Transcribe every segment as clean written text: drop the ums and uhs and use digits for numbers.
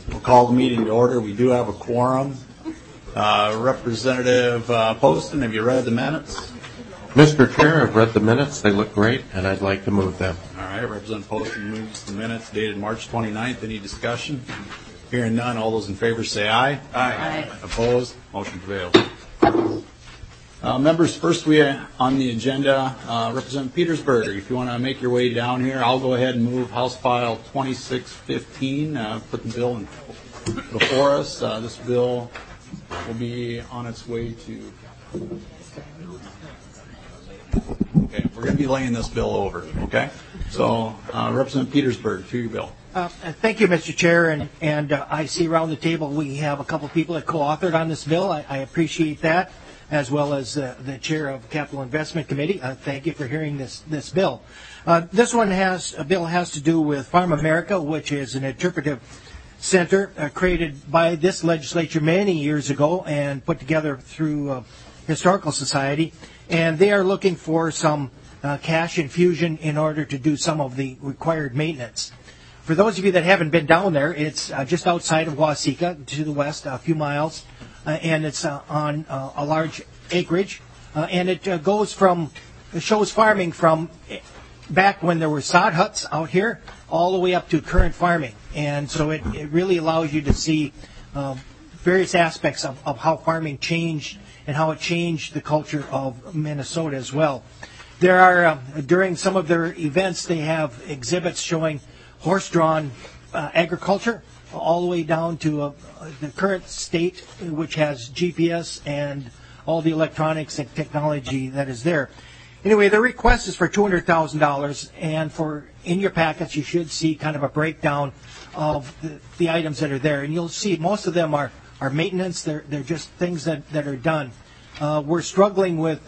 We'll call the meeting to order. We do have a quorum. Representative Poston, have you read the minutes? Mr. Chair, I've read the minutes. They look great, and I'd like to move them. All right. Representative Poston moves the minutes dated March 29th. Any discussion? Hearing none, all those in favor say aye. Aye. Aye. Opposed? Motion prevails. Members, first we on the agenda, Representative Petersburg. If you want to make your way down here, I'll go ahead and move House File 2615. Put the bill before us. This bill will be on its way to. Okay, we're going to be laying this bill over. Okay, so Representative Petersburg, to your bill. Thank you, Mr. Chair, and I see around the table we have a couple people that co-authored on this bill. I appreciate that, as well as the chair of Capital Investment Committee. Thank you for hearing this bill. This bill has to do with Farm America, which is an interpretive center created by this legislature many years ago and put together through Historical Society, and they are looking for some cash infusion in order to do some of the required maintenance. For those of you that haven't been down there, it's just outside of Waseca, to the west, a few miles, and it's on a large acreage, and it shows farming from back when there were sod huts out here all the way up to current farming, and so it really allows you to see various aspects of how farming changed and how it changed the culture of Minnesota as well. There are, during some of their events, they have exhibits showing horse-drawn agriculture all the way down to the current state, which has GPS and all the electronics and technology that is there. Anyway, the request is for $200,000, and in your packets you should see kind of a breakdown of the items that are there. And you'll see most of them are maintenance. They're just things that are done. We're struggling with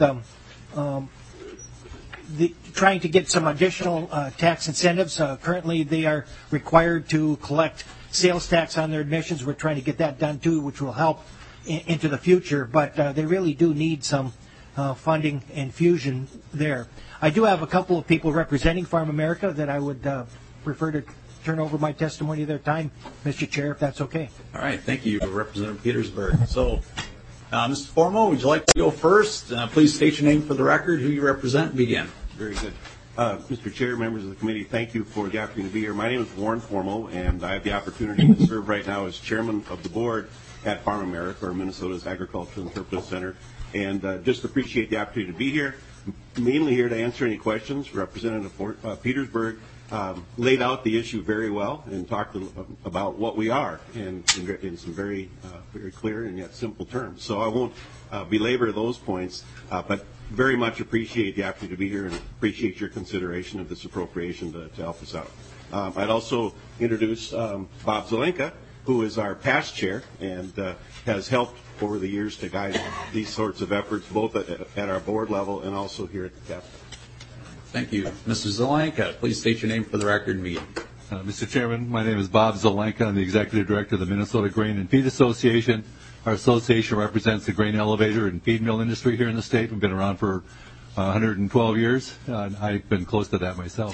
trying to get some additional tax incentives. Currently, they are required to collect sales tax on their admissions. We're trying to get that done too, which will help into the future. But they really do need some funding infusion there. I do have a couple of people representing Farm America that I would prefer to turn over my testimony at their time, Mr. Chair, if that's okay. All right. Thank you, Representative Petersburg. So, Mr. Formo, would you like to go first? Please state your name for the record, who you represent, and begin. Very good. Mr. Chair, members of the committee, thank you for the opportunity to be here. My name is Warren Formo, and I have the opportunity to serve right now as chairman of the board at Farm America, or Minnesota's Agricultural Interpretive Center, and just appreciate the opportunity to be here. Mainly here to answer any questions. Representative Petersburg laid out the issue very well and talked about what we are in some very clear and yet simple terms. So I won't belabor those points, but very much appreciate the opportunity to be here and appreciate your consideration of this appropriation to help us out. I'd also introduce Bob Zelenka, who is our past chair and has helped over the years to guide these sorts of efforts, both at our board level and also here at the Capitol. Thank you. Mr. Zelenka, please state your name for the record and begin. Mr. Chairman, my name is Bob Zelenka. I'm the Executive Director of the Minnesota Grain and Feed Association. Our association represents the grain elevator and feed mill industry here in the state. We've been around for 112 years. I've been close to that myself.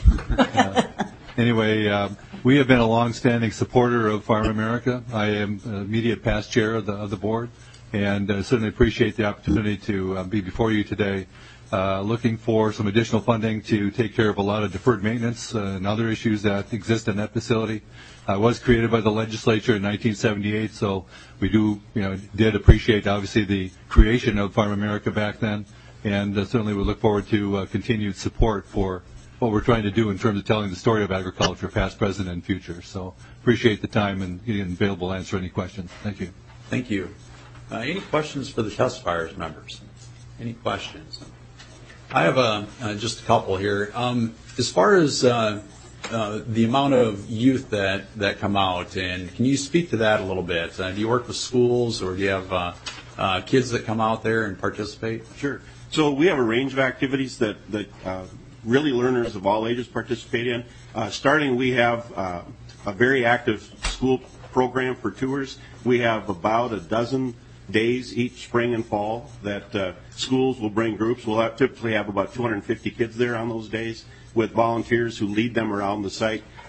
Anyway, we have been a long-standing supporter of Farm America. I am immediate past chair of the board, and certainly appreciate the opportunity to be before you today, looking for some additional funding to take care of a lot of deferred maintenance and other issues that exist in that facility. It was created by the legislature in 1978, so we did appreciate, obviously, the creation of Farm America back then, and certainly we look forward to continued support for what we're trying to do in terms of telling the story of agriculture, past, present, and future. So appreciate the time and being available to answer any questions. Thank you. Thank you. Any questions for the testifiers, members? Any questions? I have just a couple here. As far as the amount of youth that come out, and can you speak to that a little bit? Do you work with schools, or do you have kids that come out there and participate? Sure. So we have a range of activities that really learners of all ages participate in. Starting, we have a very active school program for tours. We have about a dozen days each spring and fall that schools will bring groups. We'll typically have about 250 kids there on those days with volunteers who lead them around the site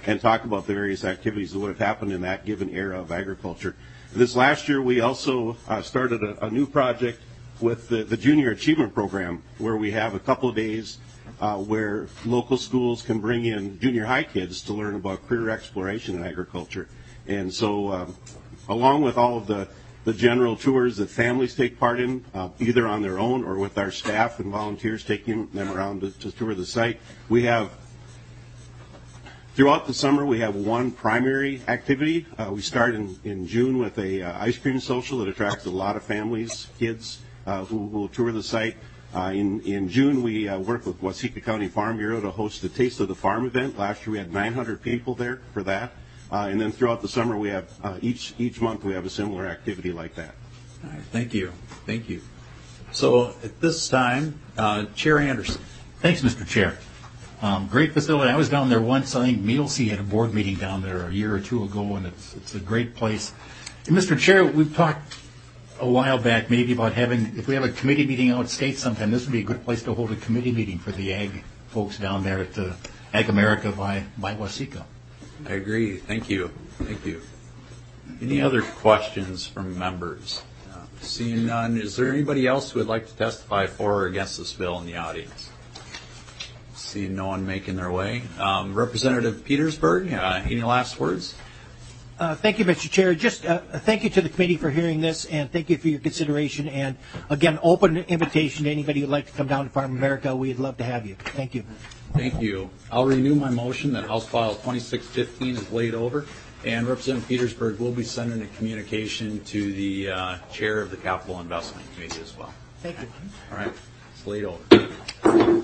and talk about the various activities that would have happened in that given era of agriculture. This last year, we also started a new project with the Junior Achievement Program, where we have a couple of days where local schools can bring in junior high kids to learn about career exploration in agriculture. And so along with all of the general tours that families take part in, either on their own or with our staff and volunteers taking them around to tour the site, we have, throughout the summer, we have one primary activity. We start in June with a ice cream social that attracts a lot of families, kids who will tour the site. In June, we work with Waseca County Farm Bureau to host the Taste of the Farm event. Last year, we had 900 people there for that. And then throughout the summer, we have each month we have a similar activity like that. All right, thank you. Thank you. So at this time, Chair Anderson. Thanks, Mr. Chair. Great facility. I was down there once. I think Mealsea had a board meeting down there a year or two ago, and it's a great place. And Mr. Chair, we've talked a while back maybe about if we have a committee meeting out state sometime, this would be a good place to hold a committee meeting for the ag folks down there at Ag America by Waseca. I agree. Thank you. Thank you. Any other questions from members? Seeing none, is there anybody else who would like to testify for or against this bill in the audience? Seeing no one making their way. Representative Petersburg, any last words? Thank you, Mr. Chair. Just thank you to the committee for hearing this, and thank you for your consideration. And again, open invitation to anybody who'd like to come down to Farm America. We'd love to have you. Thank you. Thank you. I'll renew my motion that House File 2615 is laid over, and Representative Petersburg will be sending a communication to the chair of the Capital Investment Committee as well. Thank you. All right. It's laid over.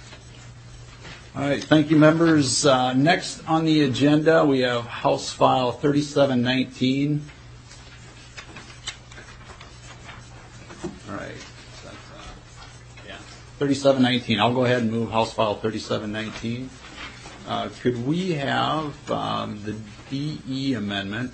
All right, thank you, members. Next on the agenda, we have House File 3719. All right, 3719. I'll go ahead and move House File 3719. Could we have the DE amendment?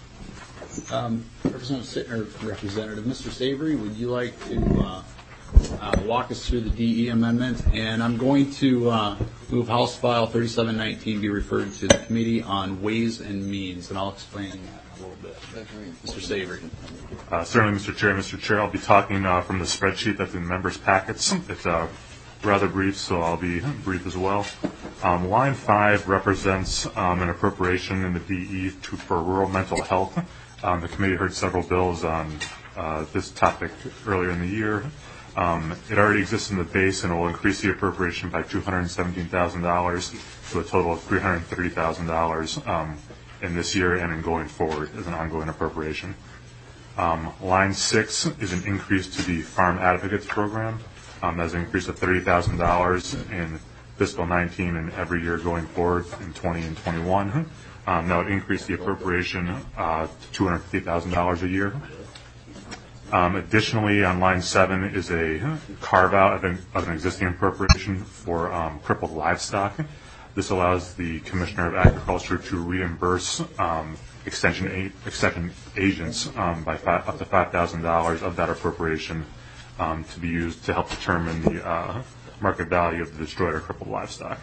Representative Mr. Savory, would you like to walk us through the DE amendment? And I'm going to move House File 3719 be referred to the Committee on Ways and Means, and I'll explain that a little bit. Mr. Savory. Certainly, Mr. Chair. Mr. Chair, I'll be talking from the spreadsheet that's in members' packets. It's rather brief, so I'll be brief as well. Line 5 represents an appropriation in the DE for rural mental health. The committee heard several bills on this topic earlier in the year. It already exists in the base and will increase the appropriation by $217,000 to a total of $330,000 in this year and in going forward as an ongoing appropriation. Line 6 is an increase to the Farm Advocates Program. That's an increase of $30,000 in fiscal 19 and every year going forward in 20 and 21. That would increase the appropriation to $250,000 a year. Additionally, on line 7 is a carve-out of an existing appropriation for crippled livestock. This allows the Commissioner of Agriculture to reimburse extension agents by up to $5,000 of that appropriation to be used to help determine the market value of the destroyed or crippled livestock.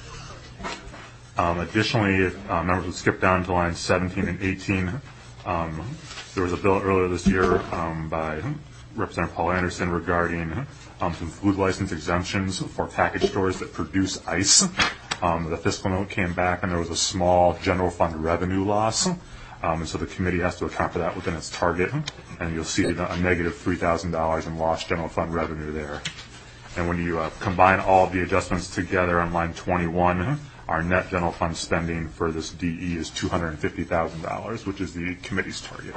Additionally, members would skip down to lines 17 and 18. There was a bill earlier this year by Representative Paul Anderson regarding some food license exemptions for package stores that produce ice. The fiscal note came back and there was a small general fund revenue loss. And so the committee has to account for that within its target. And you'll see a negative $3,000 in lost general fund revenue there. And when you combine all of the adjustments together on line 21, our net general fund spending for this DE is $250,000, which is the committee's target.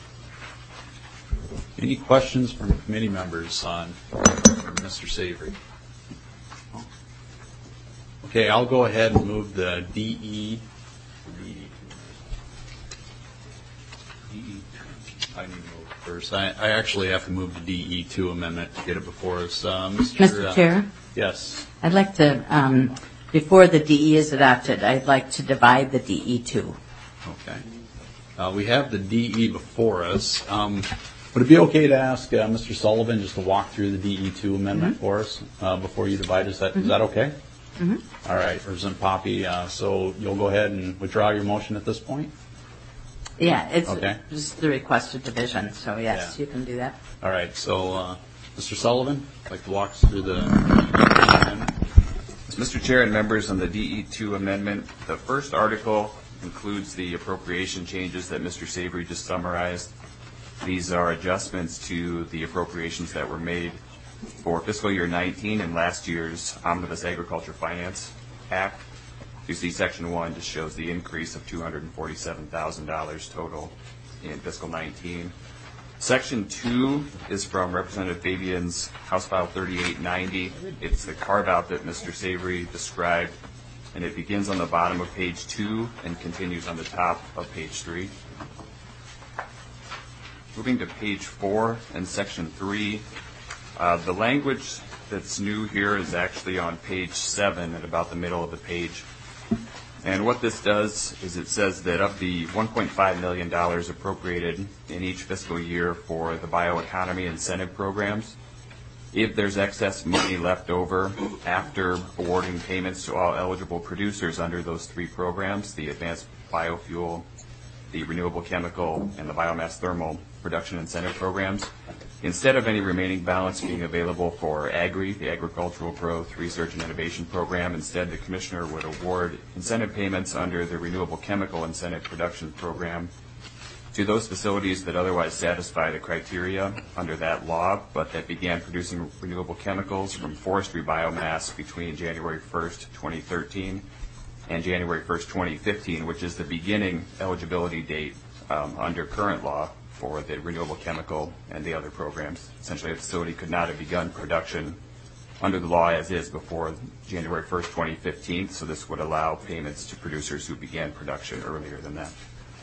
Any questions from committee members on Mr. Savory? Okay, I'll go ahead and move the DE. I need to move it first. I actually have to move the DE2 amendment to get it before us. Mr. Chair? Yes. I'd like to, before the DE is adopted, I'd like to divide the DE2. Okay. We have the DE before us. Would it be okay to ask Mr. Sullivan just to walk through the DE2 amendment for us before you divide? Is that okay? All right, Representative Poppy, so you'll go ahead and withdraw your motion at this point? Yeah, it's Okay. just the requested division, so yes, Yeah. you can do that. All right, so Mr. Sullivan, I'd like to walk us through the Mr. Chair and members, on the DE2 amendment, the first article includes the appropriation changes that Mr. Savory just summarized. These are adjustments to the appropriations that were made for fiscal year 19 and last year's Omnibus Agriculture Finance Act. You see Section 1 just shows the increase of $247,000 total in fiscal 19. Section 2 is from Representative Fabian's House File 3890. It's the carve-out that Mr. Savory described, and it begins on the bottom of page 2 and continues on the top of page 3. Moving to page 4 and Section 3, the language that's new here is actually on page 7 at about the middle of the page. And what this does is it says that of the $1.5 million appropriated in each fiscal year for the bioeconomy incentive programs, if there's excess money left over after awarding payments to all eligible producers under those three programs, the advanced biofuel, the renewable chemical, and the biomass thermal production incentive programs, instead of any remaining balance being available for AGRI, the Agricultural Growth, Research, and Innovation Program, instead the Commissioner would award incentive payments under the Renewable Chemical Incentive Production Program to those facilities that otherwise satisfy the criteria under that law, but that began producing renewable chemicals from forestry biomass between January 1st, 2013 and January 1st, 2015, which is the beginning eligibility date under current law for the renewable chemical and the other programs. Essentially, a facility could not have begun production under the law as is before January 1st, 2015, so this would allow payments to producers who began production earlier than that.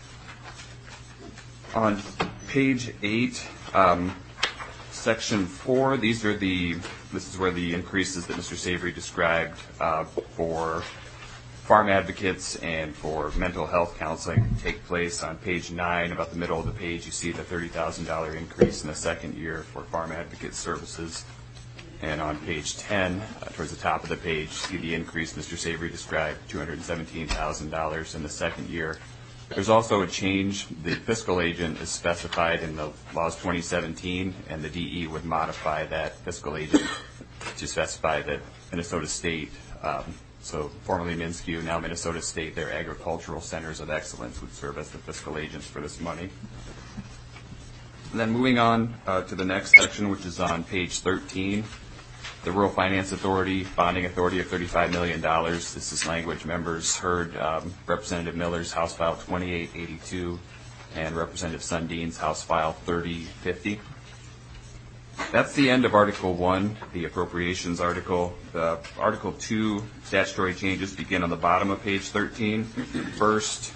On page 8, section 4, this is where the increases that Mr. Savory described for farm advocates and for mental health counseling take place. On page 9, about the middle of the page, you see the $30,000 increase in the second year for farm advocate services. And on page 10, towards the top of the page, you see the increase Mr. Savory described, $217,000 in the second year. There's also a change. The fiscal agent is specified in the laws 2017, and the DE would modify that fiscal agent to specify that Minnesota State, so formerly MnSCU, now Minnesota State, their agricultural centers of excellence would serve as the fiscal agents for this money. And then moving on to the next section, which is on page 13, the Rural Finance Authority, bonding authority of $35 million. This is language members heard Representative Miller's House File 2882 and Representative Sundin's House File 3050. That's the end of Article 1, the appropriations article. The Article 2 statutory changes begin on the bottom of page 13. First,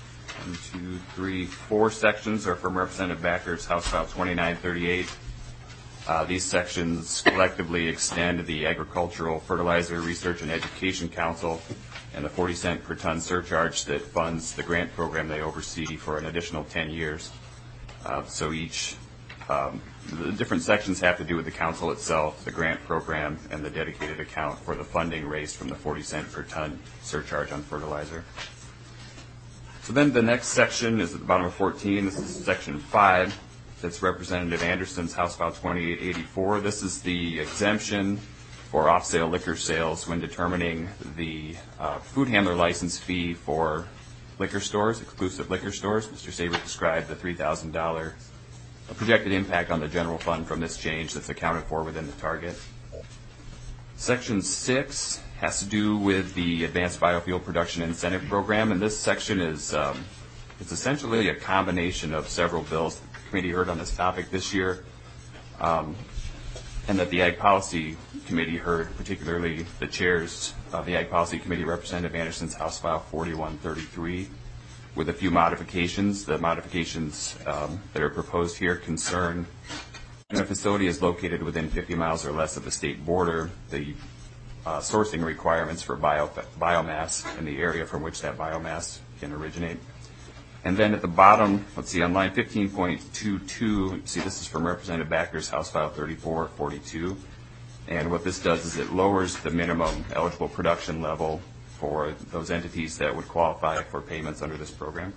4 sections are from Representative Backer's House File 2938. These sections collectively extend the Agricultural Fertilizer Research and Education Council and the 40-cent per ton surcharge that funds the grant program they oversee for an additional 10 years. So the different sections have to do with the council itself, the grant program, and the dedicated account for the funding raised from the 40-cent per ton surcharge on fertilizer. So then the next section is at the bottom of 14. This is section 5. That's Representative Anderson's House File 2884. This is the exemption for off-sale liquor sales when determining the food handler license fee for liquor stores, exclusive liquor stores. Mr. Savory described the $3,000 projected impact on the general fund from this change that's accounted for within the target. Section 6 has to do with the Advanced Biofuel Production Incentive Program, and this section is it's essentially a combination of several bills that the committee heard on this topic this year, and that the Ag Policy Committee heard, particularly the chairs of the Ag Policy Committee, Representative Anderson's House File 4133, with a few modifications. The modifications that are proposed here concern when a facility is located within 50 miles or less of the state border, the sourcing requirements for biomass in the area from which that biomass can originate. And then at the bottom, let's see, on line 15.22, see this is from Representative Backer's House File 3442. And what this does is it lowers the minimum eligible production level for those entities that would qualify for payments under this program.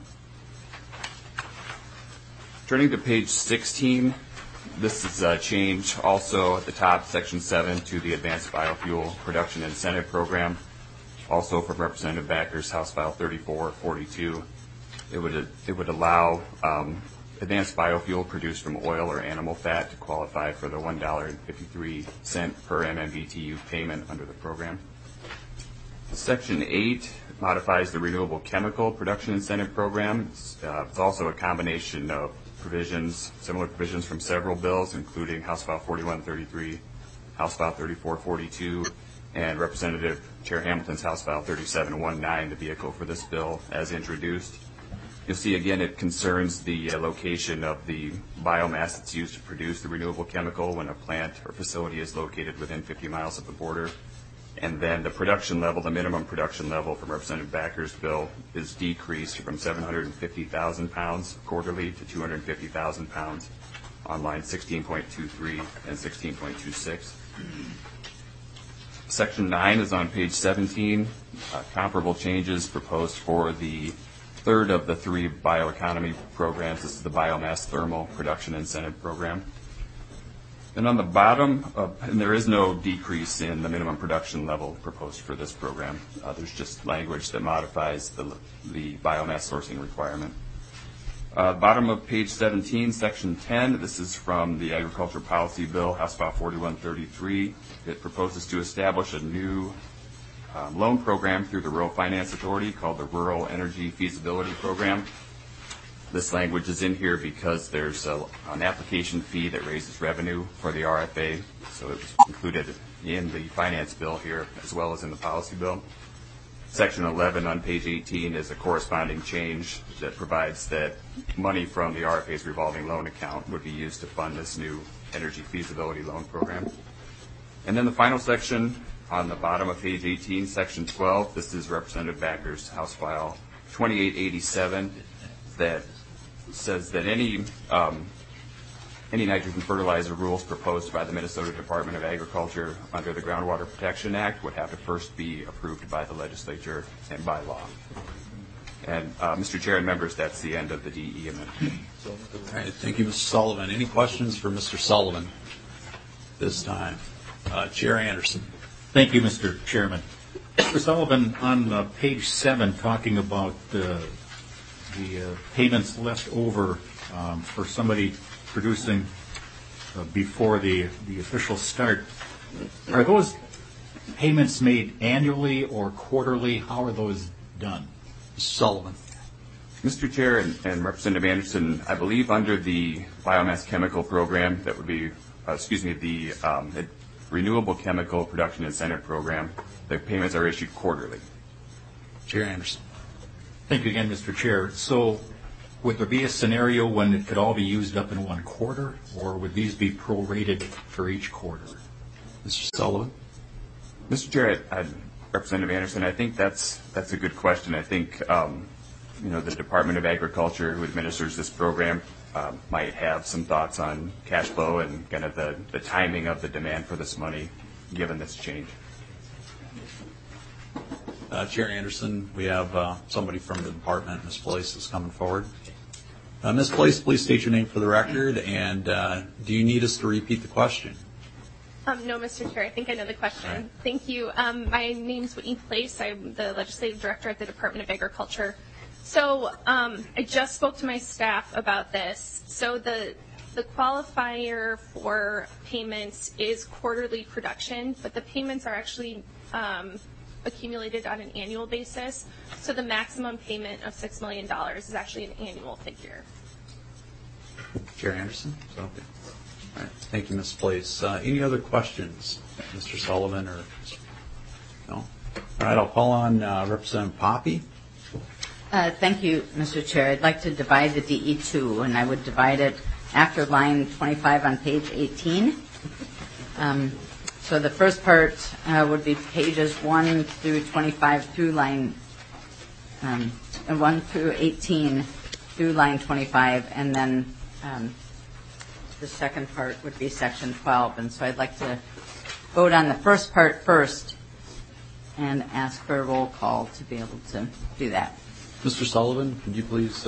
Turning to page 16, this is a change also at the top, section 7, to the Advanced Biofuel Production Incentive Program, also from Representative Backer's House File 3442. It would allow advanced biofuel produced from oil or animal fat to qualify for the $1.53 per MMBTU payment under the program. Section 8 modifies the Renewable Chemical Production Incentive Program. It's also a combination of provisions, similar provisions from several bills, including House File 4133, House File 3442, and Representative Chair Hamilton's House File 3719, the vehicle for this bill, as introduced. You'll see, again, it concerns the location of the biomass that's used to produce the renewable chemical when a plant or facility is located within 50 miles of the border. And then the production level, the minimum production level from Representative Backer's bill is decreased from 750,000 pounds quarterly to 250,000 pounds on line 16.23 and 16.26. Section 9 is on page 17. Comparable changes proposed for the third of the 3 bioeconomy programs. This is the Biomass Thermal Production Incentive Program. And on the bottom, and there is no decrease in the minimum production level proposed for this program. There's just language that modifies the biomass sourcing requirement. Bottom of page 17, section 10, this is from the Agriculture Policy Bill, House File 4133. It proposes to establish a new loan program through the Rural Finance Authority called the Rural Energy Feasibility Program. This language is in here because there's an application fee that raises revenue for the RFA, so it was included in the finance bill here as well as in the policy bill. Section 11 on page 18 is a corresponding change that provides that money from the RFA's revolving loan account would be used to fund this new energy feasibility loan program. And then the final section on the bottom of page 18, section 12, this is Representative Backer's House File 2887 that says that any nitrogen fertilizer rules proposed by the Minnesota Department of Agriculture under the Groundwater Protection Act would have to first be approved by the legislature and by law. And Mr. Chair and members, that's the end of the DE amendment. All right, thank you, Mr. Sullivan. Any questions for Mr. Sullivan this time? Chair Anderson. Thank you, Mr. Chairman. Mr. Sullivan, on page 7, talking about the payments left over for somebody producing before the official start, are those payments made annually or quarterly? How are those done? Mr. Sullivan. Mr. Chair and Representative Anderson, I believe under the biomass chemical program, that would be, the Renewable Chemical Production Incentive Program, the payments are issued quarterly. Chair Anderson. Thank you again, Mr. Chair. So would there be a scenario when it could all be used up in one quarter, or would these be prorated for each quarter? Mr. Sullivan. Mr. Chair, Representative Anderson, I think that's a good question. I think the Department of Agriculture, who administers this program, might have some thoughts on cash flow and kind of the timing of the demand for this money, given this change. Chair Anderson, we have somebody from the department, Ms. Place, is coming forward. Ms. Place, please state your name for the record, and do you need us to repeat the question? No, Mr. Chair, I think I know the question. Right. Thank you. My name's Whitney Place. I'm the Legislative Director at the Department of Agriculture. So I just spoke to my staff about this. So the qualifier for payments is quarterly production, but the payments are actually accumulated on an annual basis. So the maximum payment of $6 million is actually an annual figure. Chair Anderson? Okay. All right. Thank you, Ms. Place. Any other questions, Mr. Sullivan? Or no? All right, I'll call on Representative Poppe. Thank you, Mr. Chair. I'd like to divide the DE2, and I would divide it after line 25 on page 18. So the first part would be pages 1 through 25 through line 1 through 18 through line 25, and then the second part would be section 12. And so I'd like to vote on the first part first and ask for a roll call to be able to do that. Mr. Sullivan, could you please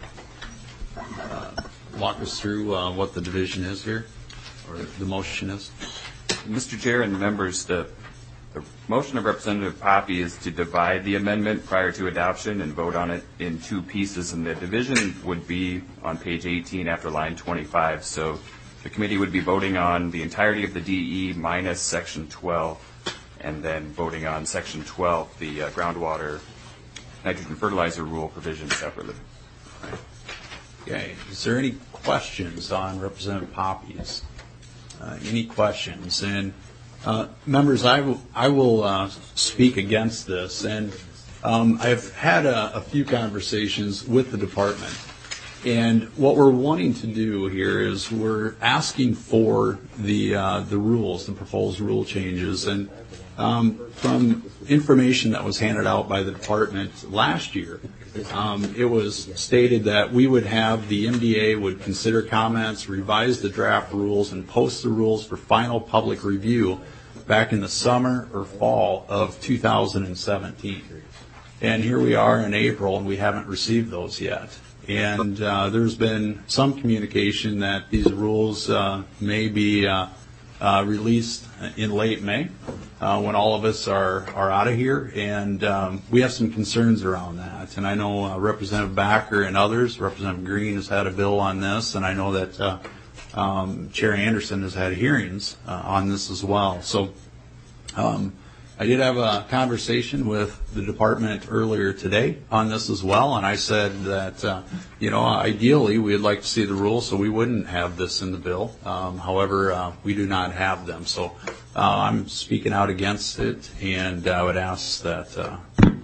walk us through what the division is here, or the motion is? Mr. Chair and members, the motion of Representative Poppe is to divide the amendment prior to adoption and vote on it in two pieces, and the division would be on page 18 after line 25. So the committee would be voting on the entirety of the DE minus section 12, and then voting on section 12, the groundwater nitrogen fertilizer rule provision separately. Okay. Is there any questions on Representative Poppe's? Any questions? And members, I will speak against this, and I've had a few conversations with the department, and what we're wanting to do here is we're asking for the rules, the proposed rule changes, and from information that was handed out by the department last year, it was stated that we would have the MDA would consider comments, revise the draft rules, and post the rules for final public review back in the summer or fall of 2017. And here we are in April, and we haven't received those yet. And there's been some communication that these rules may be released in late May when all of us are out of here, and we have some concerns around that. And I know Representative Backer and others, Representative Green has had a bill on this, and I know that Chair Anderson has had hearings on this as well. So I did have a conversation with the department earlier today on this as well, and I said that, ideally we'd like to see the rules so we wouldn't have this in the bill. However, we do not have them. So I'm speaking out against it, and I would ask that,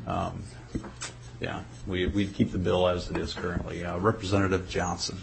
we'd keep the bill as it is currently. Representative Johnson.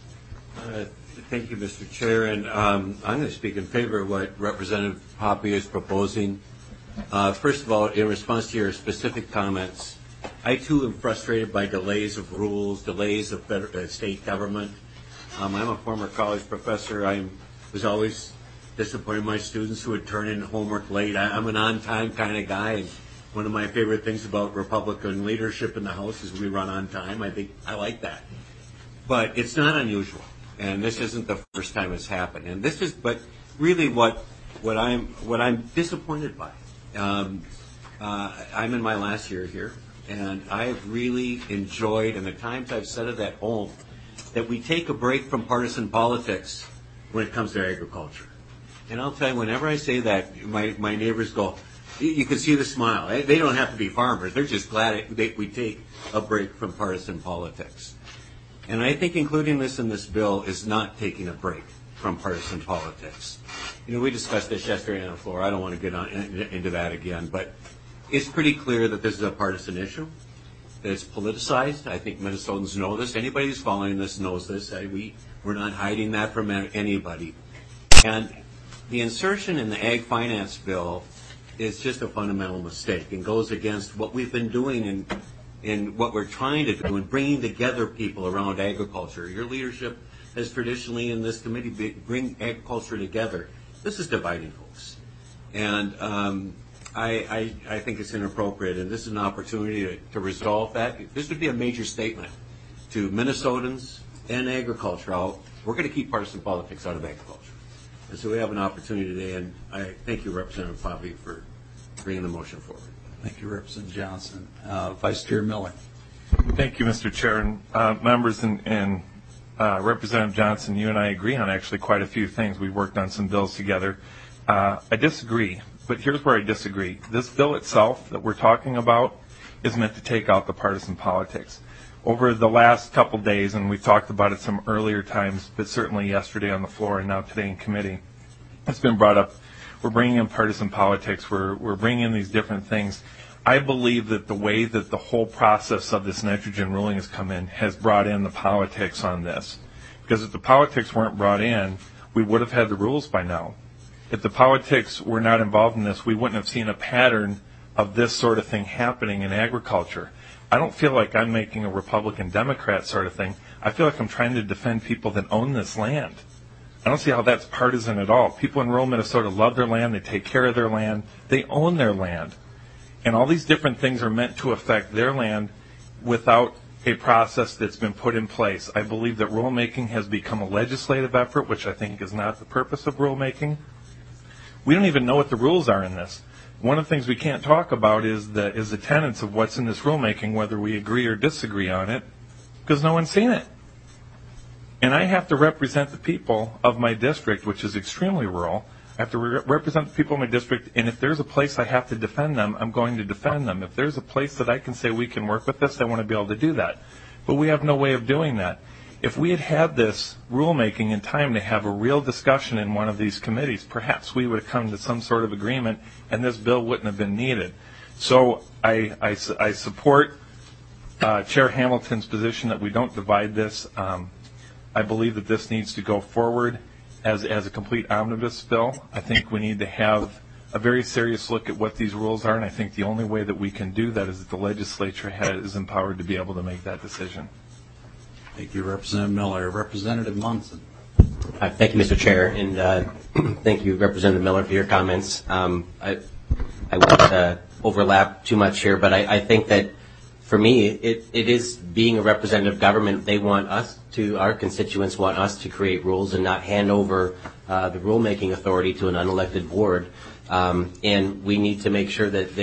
Thank you, Mr. Chair, and I'm going to speak in favor of what Representative Poppe is proposing. First of all, in response to your specific comments, I too am frustrated by delays of rules, delays of state government. I'm a former college professor. I was always disappointed in my students who would turn in homework late. I'm an on-time kind of guy, and one of my favorite things about Republican leadership in the House is we run on time. I like that. But it's not unusual, and this isn't the first time it's happened. And this is, but really what I'm disappointed by. I'm in my last year here, and I have really enjoyed, and the times I've said it at home, that we take a break from partisan politics when it comes to agriculture. And I'll tell you, whenever I say that, my neighbors go, you can see the smile. They don't have to be farmers. They're just glad we take a break from partisan politics. And I think including this in this bill is not taking a break from partisan politics. We discussed this yesterday on the floor. I don't want to get into that again, but it's pretty clear that this is a partisan issue, that it's politicized. I think Minnesotans know this. Anybody who's following this knows this. We're not hiding that from anybody. And the insertion in the Ag Finance Bill is just a fundamental mistake and goes against what we've been doing in what we're trying to do in bringing together people around agriculture. Your leadership has traditionally in this committee bring agriculture together. This is dividing folks. And I think it's inappropriate, and this is an opportunity to resolve that. This would be a major statement to Minnesotans and agriculture. We're going to keep partisan politics out of agriculture. And so we have an opportunity today, and I thank you, Representative Poppe, for bringing the motion forward. Thank you, Representative Johnson. Vice Chair Miller. Thank you, Mr. Chair. And members and Representative Johnson, you and I agree on actually quite a few things. We worked on some bills together. I disagree, but here's where I disagree. This bill itself that we're talking about is meant to take out the partisan politics. Over the last couple days, and we've talked about it some earlier times, but certainly yesterday on the floor and now today in committee, it's been brought up. We're bringing in partisan politics. We're bringing in these different things. I believe that the way that the whole process of this nitrogen ruling has come in has brought in the politics on this. Because if the politics weren't brought in, we would have had the rules by now. If the politics were not involved in this, we wouldn't have seen a pattern of this sort of thing happening in agriculture. I don't feel like I'm making a Republican-Democrat sort of thing. I feel like I'm trying to defend people that own this land. I don't see how that's partisan at all. People in rural Minnesota love their land. They take care of their land. They own their land. And all these different things are meant to affect their land without a process that's been put in place. I believe that rulemaking has become a legislative effort, which I think is not the purpose of rulemaking. We don't even know what the rules are in this. One of the things we can't talk about is the tenets of what's in this rulemaking, whether we agree or disagree on it, because no one's seen it. And I have to represent the people of my district, which is extremely rural. I have to represent the people of my district, and if there's a place I have to defend them, I'm going to defend them. If there's a place that I can say we can work with this, I want to be able to do that. But we have no way of doing that. If we had had this rulemaking in time to have a real discussion in one of these committees, perhaps we would have come to some sort of agreement, and this bill wouldn't have been needed. So I support Chair Hamilton's position that we don't divide this. I believe that this needs to go forward as a complete omnibus bill. I think we need to have a very serious look at what these rules are, and I think the only way that we can do that is that the legislature is empowered to be able to make that decision. Thank you, Representative Miller. Representative Munson. Thank you, Mr. Chair, and thank you, Representative Miller, for your comments. I won't overlap too much here, but I think that for me, it is being a representative government. They want us to, our constituents want us to create rules and not hand over the rulemaking authority to an unelected board. And we need to make sure that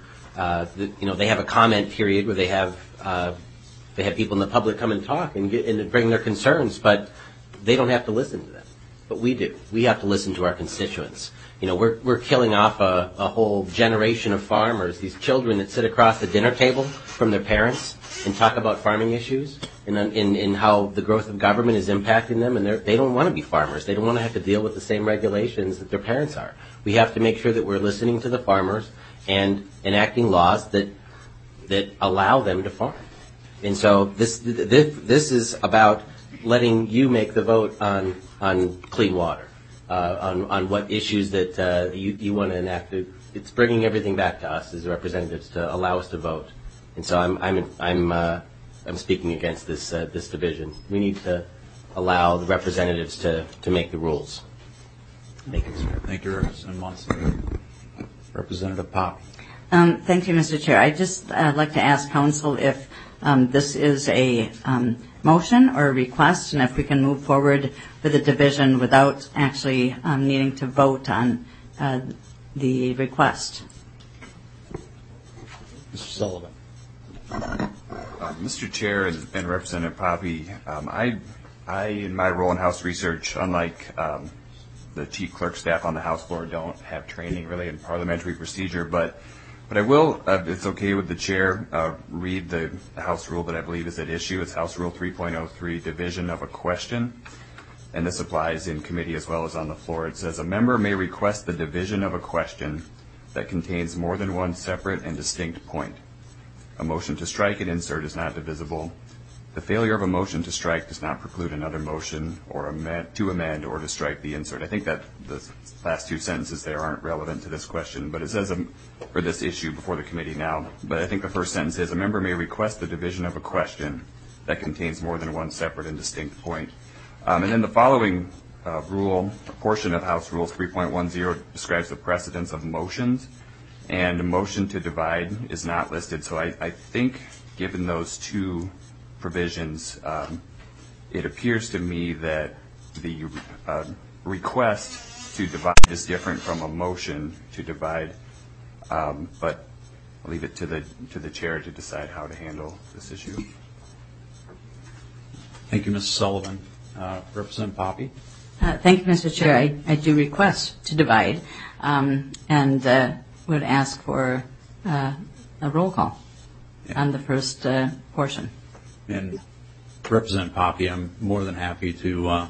they have a comment period where they have people in the public come and talk and bring their concerns, but they don't have to listen to them. But we do. We have to listen to our constituents. We're killing off a whole generation of farmers, these children that sit across the dinner table from their parents and talk about farming issues and how the growth of government is impacting them, and they don't want to be farmers. They don't want to have to deal with the same regulations that their parents are. We have to make sure that we're listening to the farmers and enacting laws that allow them to farm. And so this is about letting you make the vote on clean water, on what issues that you want to enact. It's bringing everything back to us as representatives to allow us to vote. And so I'm speaking against this division. We need to allow the representatives to make the rules. Thank you, sir. Thank you, Representative Munson. Representative Poppe. Thank you, Mr. Chair. I'd just like to ask council if this is a motion or a request, and if we can move forward with the division without actually needing to vote on the request. Mr. Sullivan. Mr. Chair and Representative Poppe, I, in my role in House research, unlike the chief clerk staff on the House floor, don't have training really in parliamentary procedure, but I will, if it's okay with the chair, read the House rule that I believe is at issue. It's House Rule 3.03, division of a question, and this applies in committee as well as on the floor. It says, a member may request the division of a question that contains more than one separate and distinct point. A motion to strike an insert is not divisible. The failure of a motion to strike does not preclude another motion or to amend or to strike the insert. I think that the last two sentences there aren't relevant to this question, but it says for this issue before the committee now. But I think the first sentence is, a member may request the division of a question that contains more than one separate and distinct point. And then the following rule, a portion of House Rule 3.10 describes the precedence of motions, and a motion to divide is not listed. So I think given those two provisions, it appears to me that the request to divide is different from a motion to divide, but I'll leave it to the chair to decide how to handle this issue. Thank you, Mr. Sullivan. Representative Poppe. Thank you, Mr. Chair. I do request to divide and would ask for a roll call on the first portion. And Representative Poppe, I'm more than happy to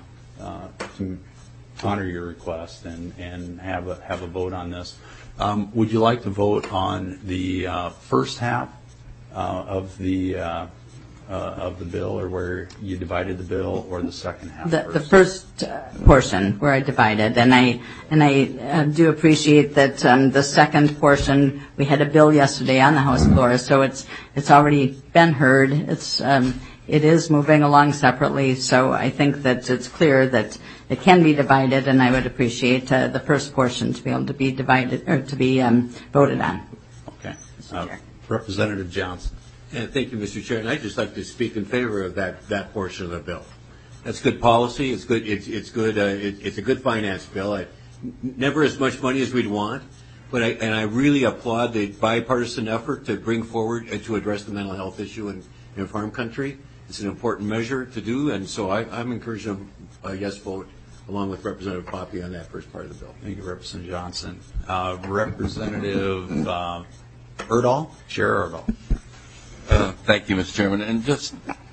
honor your request and have a vote on this. Would you like to vote on the first half of the bill, or where you divided the bill, or the second half? The first portion where I divided, and I do appreciate that the second portion, we had a bill yesterday on the House floor, so it's already been heard. it is moving along separately, so I think that it's clear that it can be divided, and I would appreciate the first portion to be able to be divided or to be voted on. Okay. Representative Johnson. Thank you, Mr. Chair. And I'd just like to speak in favor of that portion of the bill. That's good policy. It's good. It's good. It's a good finance bill. Never as much money as we'd want, but I really applaud the bipartisan effort to bring forward and to address the mental health issue in farm country. It's an important measure to do, and so I'm encouraging a yes vote along with Representative Poppe on that first part of the bill. Thank you, Representative Johnson. Representative Erdahl, Chair Erdahl. Thank you, Mr. Chairman. And just,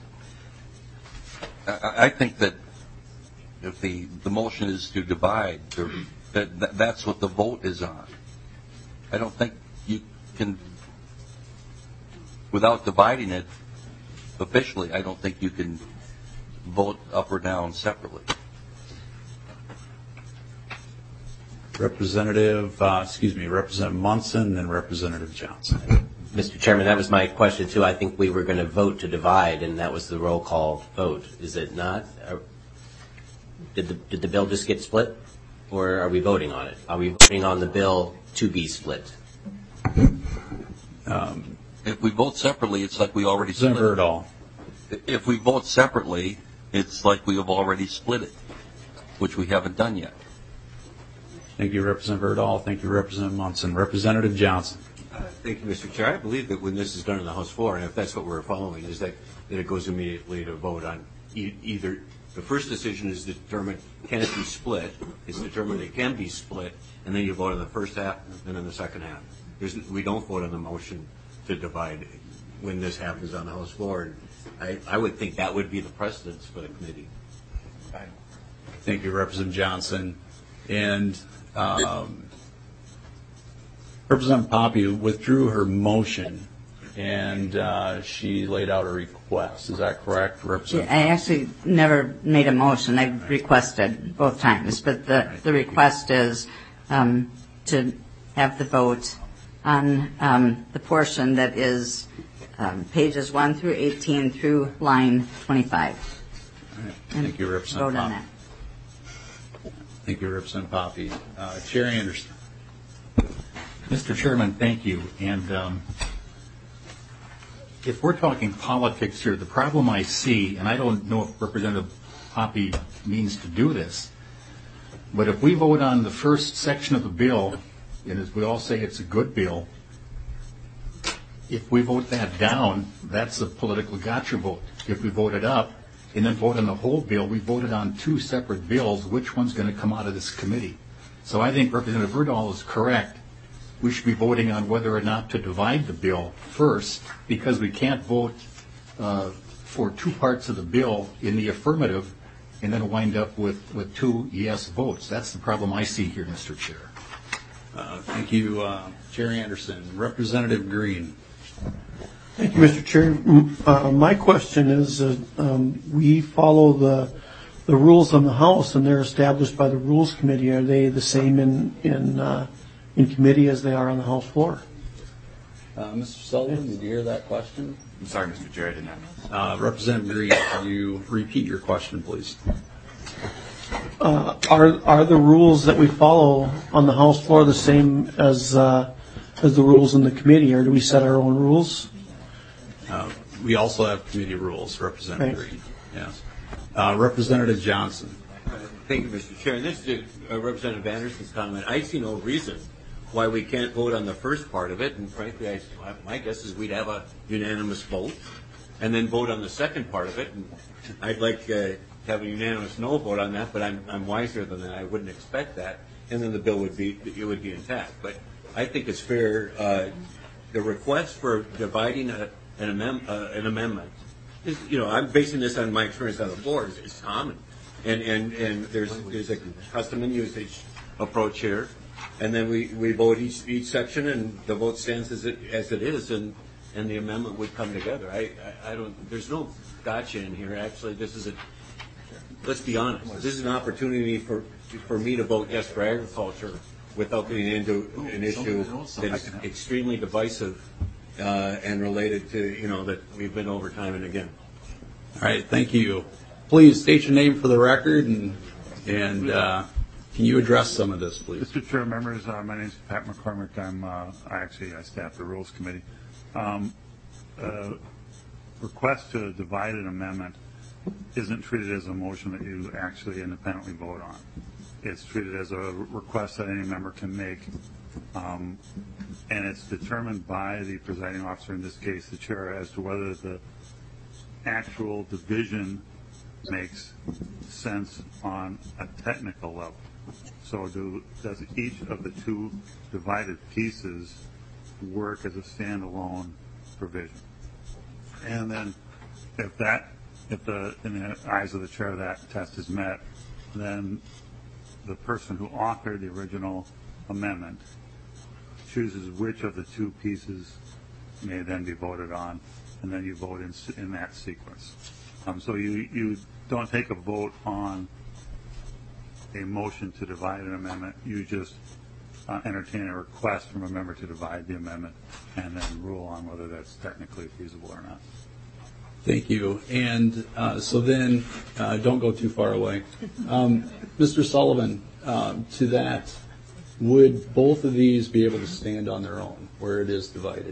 I think that if the motion is to divide, that's what the vote is on. I don't think you can, without dividing it officially, I don't think you can vote up or down separately. Representative Munson and Representative Johnson. Mr. Chairman, that was my question too. I think we were going to vote to divide, and that was the roll call vote. Is it not? Did the bill just get split, or are we voting on it? Are we voting on the bill to be split? If we vote separately, it's like we already split it. If we vote separately, it's like we have already split it, which we haven't done yet. Thank you, Representative Erdahl. Thank you, Representative Munson. Representative Johnson. Thank you, Mr. Chair. I believe that when this is done on the House floor, and if that's what we're following, is that it goes immediately to vote on either the first decision is to determine can it be split, it's determined it can be split, and then you vote on the first half and then the second half. We don't vote on the motion to divide when this happens on the House floor. And I would think that would be the precedence for the committee. Thank you, Representative Johnson. And Representative Poppe withdrew her motion, and she laid out a request. Is that correct, Representative? I actually never made a motion. I requested both times, but the request is to have the vote on the portion that is pages 1 through 18 through line 25. All right. Thank you, Representative Vote on Poppe. that. Thank you, Representative Poppe. Chair Anderson. Mr. Chairman, thank you. And if we're talking politics here, the problem I see, and I don't know if Representative Poppe means to do this, but if we vote on the first section of the bill, and as we all say it's a good bill, if we vote that down, that's a political gotcha vote. If we vote it up and then vote on the whole bill, we voted on two separate bills. Which one's going to come out of this committee? So I think Representative Erdahl is correct. We should be voting on whether or not to divide the bill first, because we can't vote for two parts of the bill in the affirmative and then wind up with two yes votes. That's the problem I see here, Mr. Chair. Thank you, Chair Anderson. Representative Green. Thank you, Mr. Chair. My question is, we follow the rules on the House, and they're established by the Rules Committee. Are they the same in committee as they are on the House floor? Mr. Sullivan, did you hear that question? I'm sorry, Mr. Chair, I did not. Representative Green, can you repeat your question, please? Are the rules that we follow on the House floor the same as the rules in the committee, or do we set our own rules? We also have committee rules, Representative Thanks. Green. Yes. Representative Johnson. Thank you, Mr. Chair. And this is Representative Anderson's comment. I see no reason why we can't vote on the first part of it, and frankly, my guess is we'd have a unanimous vote, and then vote on the second part of it. And I'd like to have a unanimous no vote on that, but I'm wiser than that. I wouldn't expect that, and then the bill would be intact. But I think it's fair. The request for dividing an amendment is, I'm basing this on my experience on the floor. It's common, and there's a custom and usage approach here, and then we vote each section, and the vote stands as it is, and the amendment would come together. There's no gotcha in here. Actually, let's be honest. This is an opportunity for me to vote yes for agriculture without getting into an issue that is extremely divisive and related to, that we've been over time and again. All right, thank you. Please state your name for the record, and can you address some of this, please? Mr. Chair, members, my name is Pat McCormick. I staff the Rules Committee. Request to divide an amendment isn't treated as a motion that you actually independently vote on. It's treated as a request that any member can make, and it's determined by the presiding officer, in this case the chair, as to whether the actual division makes sense on a technical level. So does each of the two divided pieces work as a standalone provision? And then if in the eyes of the chair that test is met, then the person who authored the original amendment chooses which of the two pieces may then be voted on, and then you vote in that sequence. So you don't take a vote on a motion to divide an amendment. You just entertain a request from a member to divide the amendment and then rule on whether that's technically feasible or not. Thank you. And so then, don't go too far away. Mr. Sullivan, to that, would both of these be able to stand on their own where it is divided?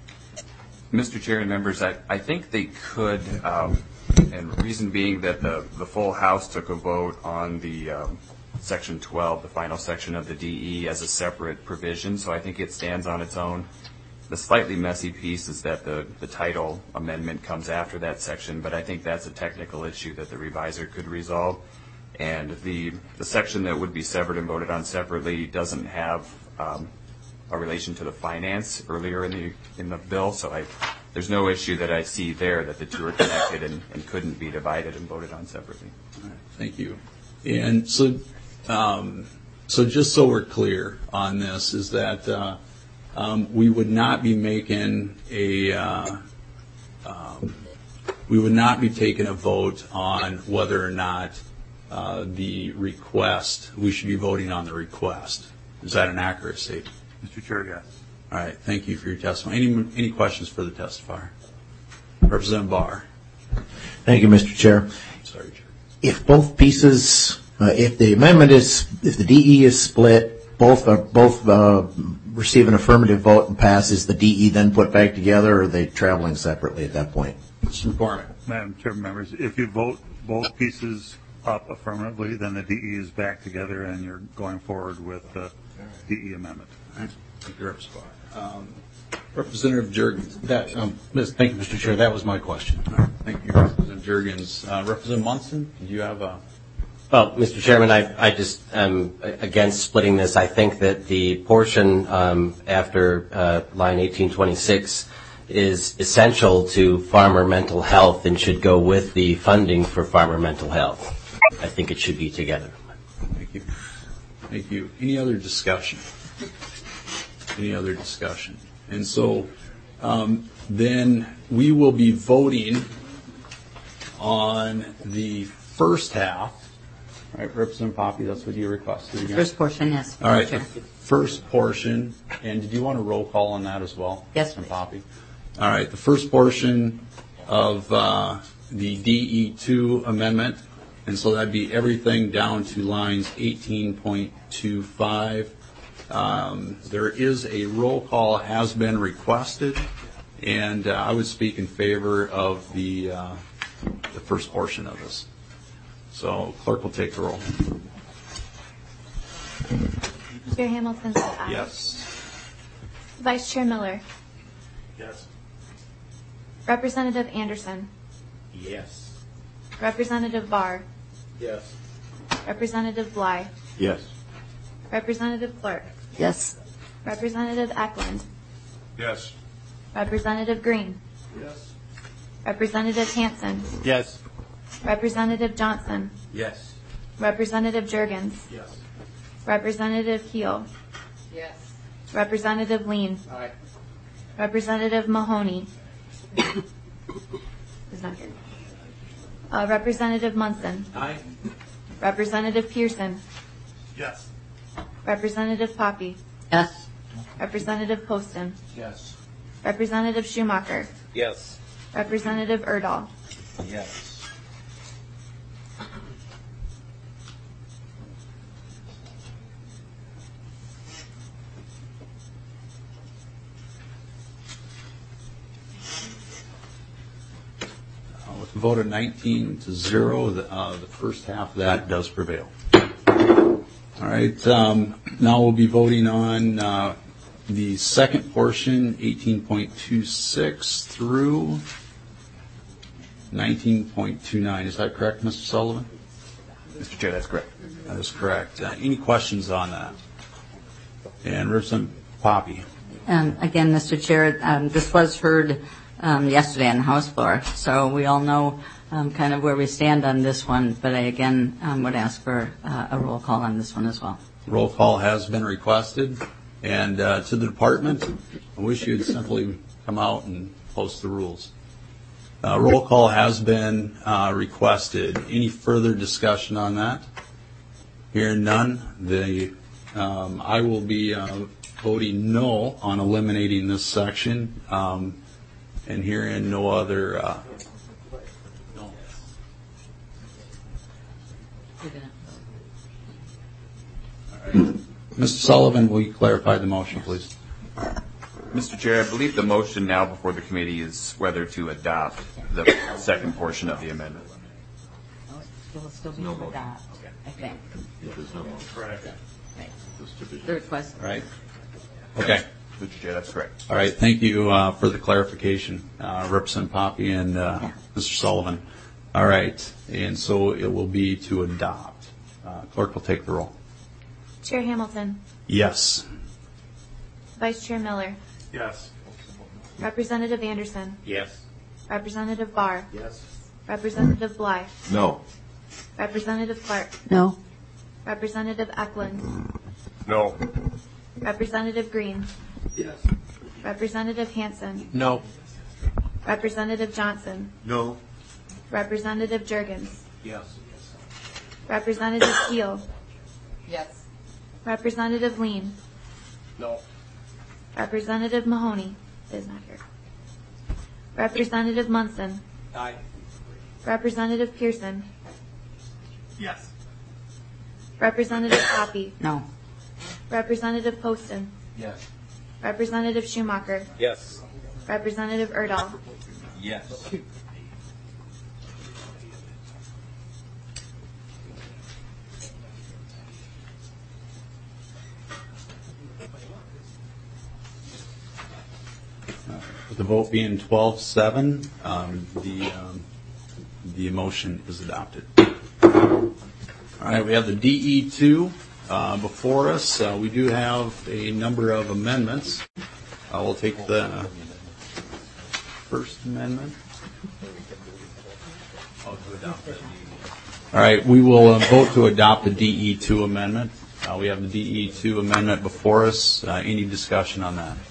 Mr. Chair and members, I think they could, and the reason being that the full House took a vote on the Section 12, the final section of the DE, as a separate provision, so I think it stands on its own. The slightly messy piece is that the title amendment comes after that section, but I think that's a technical issue that the reviser could resolve. And the section that would be severed and voted on separately doesn't have a relation to the finance earlier in the bill, so there's no issue that I see there that the two are connected and couldn't be divided and voted on separately. All right, thank you. And so just so we're clear on this, is that we would not be making we would not be taking a vote on whether or not the request, we should be voting on the request. Is that an accurate statement? Mr. Chair, yes. All right, thank you for your testimony. Any questions for the testifier? Representative Barr. Thank you, Mr. Chair. Sorry, Chair. If both pieces, if the amendment is, if the DE is split, both receive an affirmative vote and pass, is the DE then put back together, or are they traveling separately at that point? Mr. McCormick. Madam Chair, members, if you vote both pieces up affirmatively, then the DE is back together and you're going forward with the DE amendment. All right. Thank you, Representative Jurgens. Thank you, Mr. Chair. That was my question. All right. Thank you, Representative Jurgens. Representative Munson, do you have a... Well, Mr. Chairman, I just am against splitting this. I think that the portion after line 1826 is essential to farmer mental health and should go with the funding for farmer mental health. I think it should be together. Thank you. Thank you. Any other discussion? Any other discussion? And so then we will be voting on the first half. All right, Representative Poppe, that's what you requested again? First portion, yes. All right, the first portion. And did you want a roll call on that as well? Yes, Representative Poppe. All right, the first portion of the DE2 amendment, and so that'd be everything down to lines 18.25. There is a roll call has been requested, and I would speak in favor of the first portion of this. So clerk will take the roll. Chair Hamilton said aye. Yes. Vice Chair Miller. Yes. Representative Anderson. Yes. Representative Barr. Yes. Representative Bly. Yes. Representative Clark. Yes. Representative Eklund. Yes. Representative Green. Yes. Representative Hansen. Yes. Representative Johnson. Yes. Representative Jurgens. Yes. Representative Keel. Yes. Representative Lean. Aye. Representative Mahoney. Is not here. Representative Munson. Aye. Representative Pearson. Yes. Representative Poppe. Yes. Representative Poston. Yes. Representative Schumacher. Yes. Representative Erdahl. Yes. vote of 19-0. The first half of that does prevail. All right. Now we'll be voting on the second portion, 18.26 through 19.29. Is that correct, Mr. Sullivan? Mr. Chair, that's correct. That is correct. Any questions on that? And Representative Poppy. Again, Mr. Chair, this was heard yesterday on the House floor, so we all know kind of where we stand on this one, but I again would ask for a roll call on this one as well. Roll call has been requested. And to the department, I wish you would simply come out and post the rules. Roll call has been requested. Any further discussion on that? Hearing none, I will be voting no on eliminating this section, and hearing no other. No. All right. Mr. Sullivan, will you clarify the motion, please? Mr. Chair, I believe the motion now before the committee is whether to adopt the second portion of the amendment. It will still be to adopt, I think. There's no motion. Correct. The request. Right. Okay. Mr. Chair, that's correct. All right. Thank you for the clarification, Representative Poppy and Mr. Sullivan. All right. And so it will be to adopt. Clerk will take the roll. Chair Hamilton. Yes. Vice Chair Miller. Yes. Representative Anderson. Yes. Representative Barr. Yes. Representative Bly. No. Representative Clark. No. Representative Eklund. No. Representative Green. Yes. Representative Hansen. No. Representative Johnson. No. Representative Jurgens. Yes. Representative Keel. Yes. Representative Lean. No. Representative Mahoney is not here. Representative Munson. Aye. Representative Pearson. Yes. Representative Poppy. No. Representative Poston. Yes. Representative Schumacher. Yes. Representative Erdahl. Yes. With the vote being 12-7, the motion is adopted. All right, we have the DE2 before us. We do have a number of amendments. We'll take the first amendment. All right, we will vote to adopt the DE2 amendment. We have the DE2 amendment before us. Any discussion on that?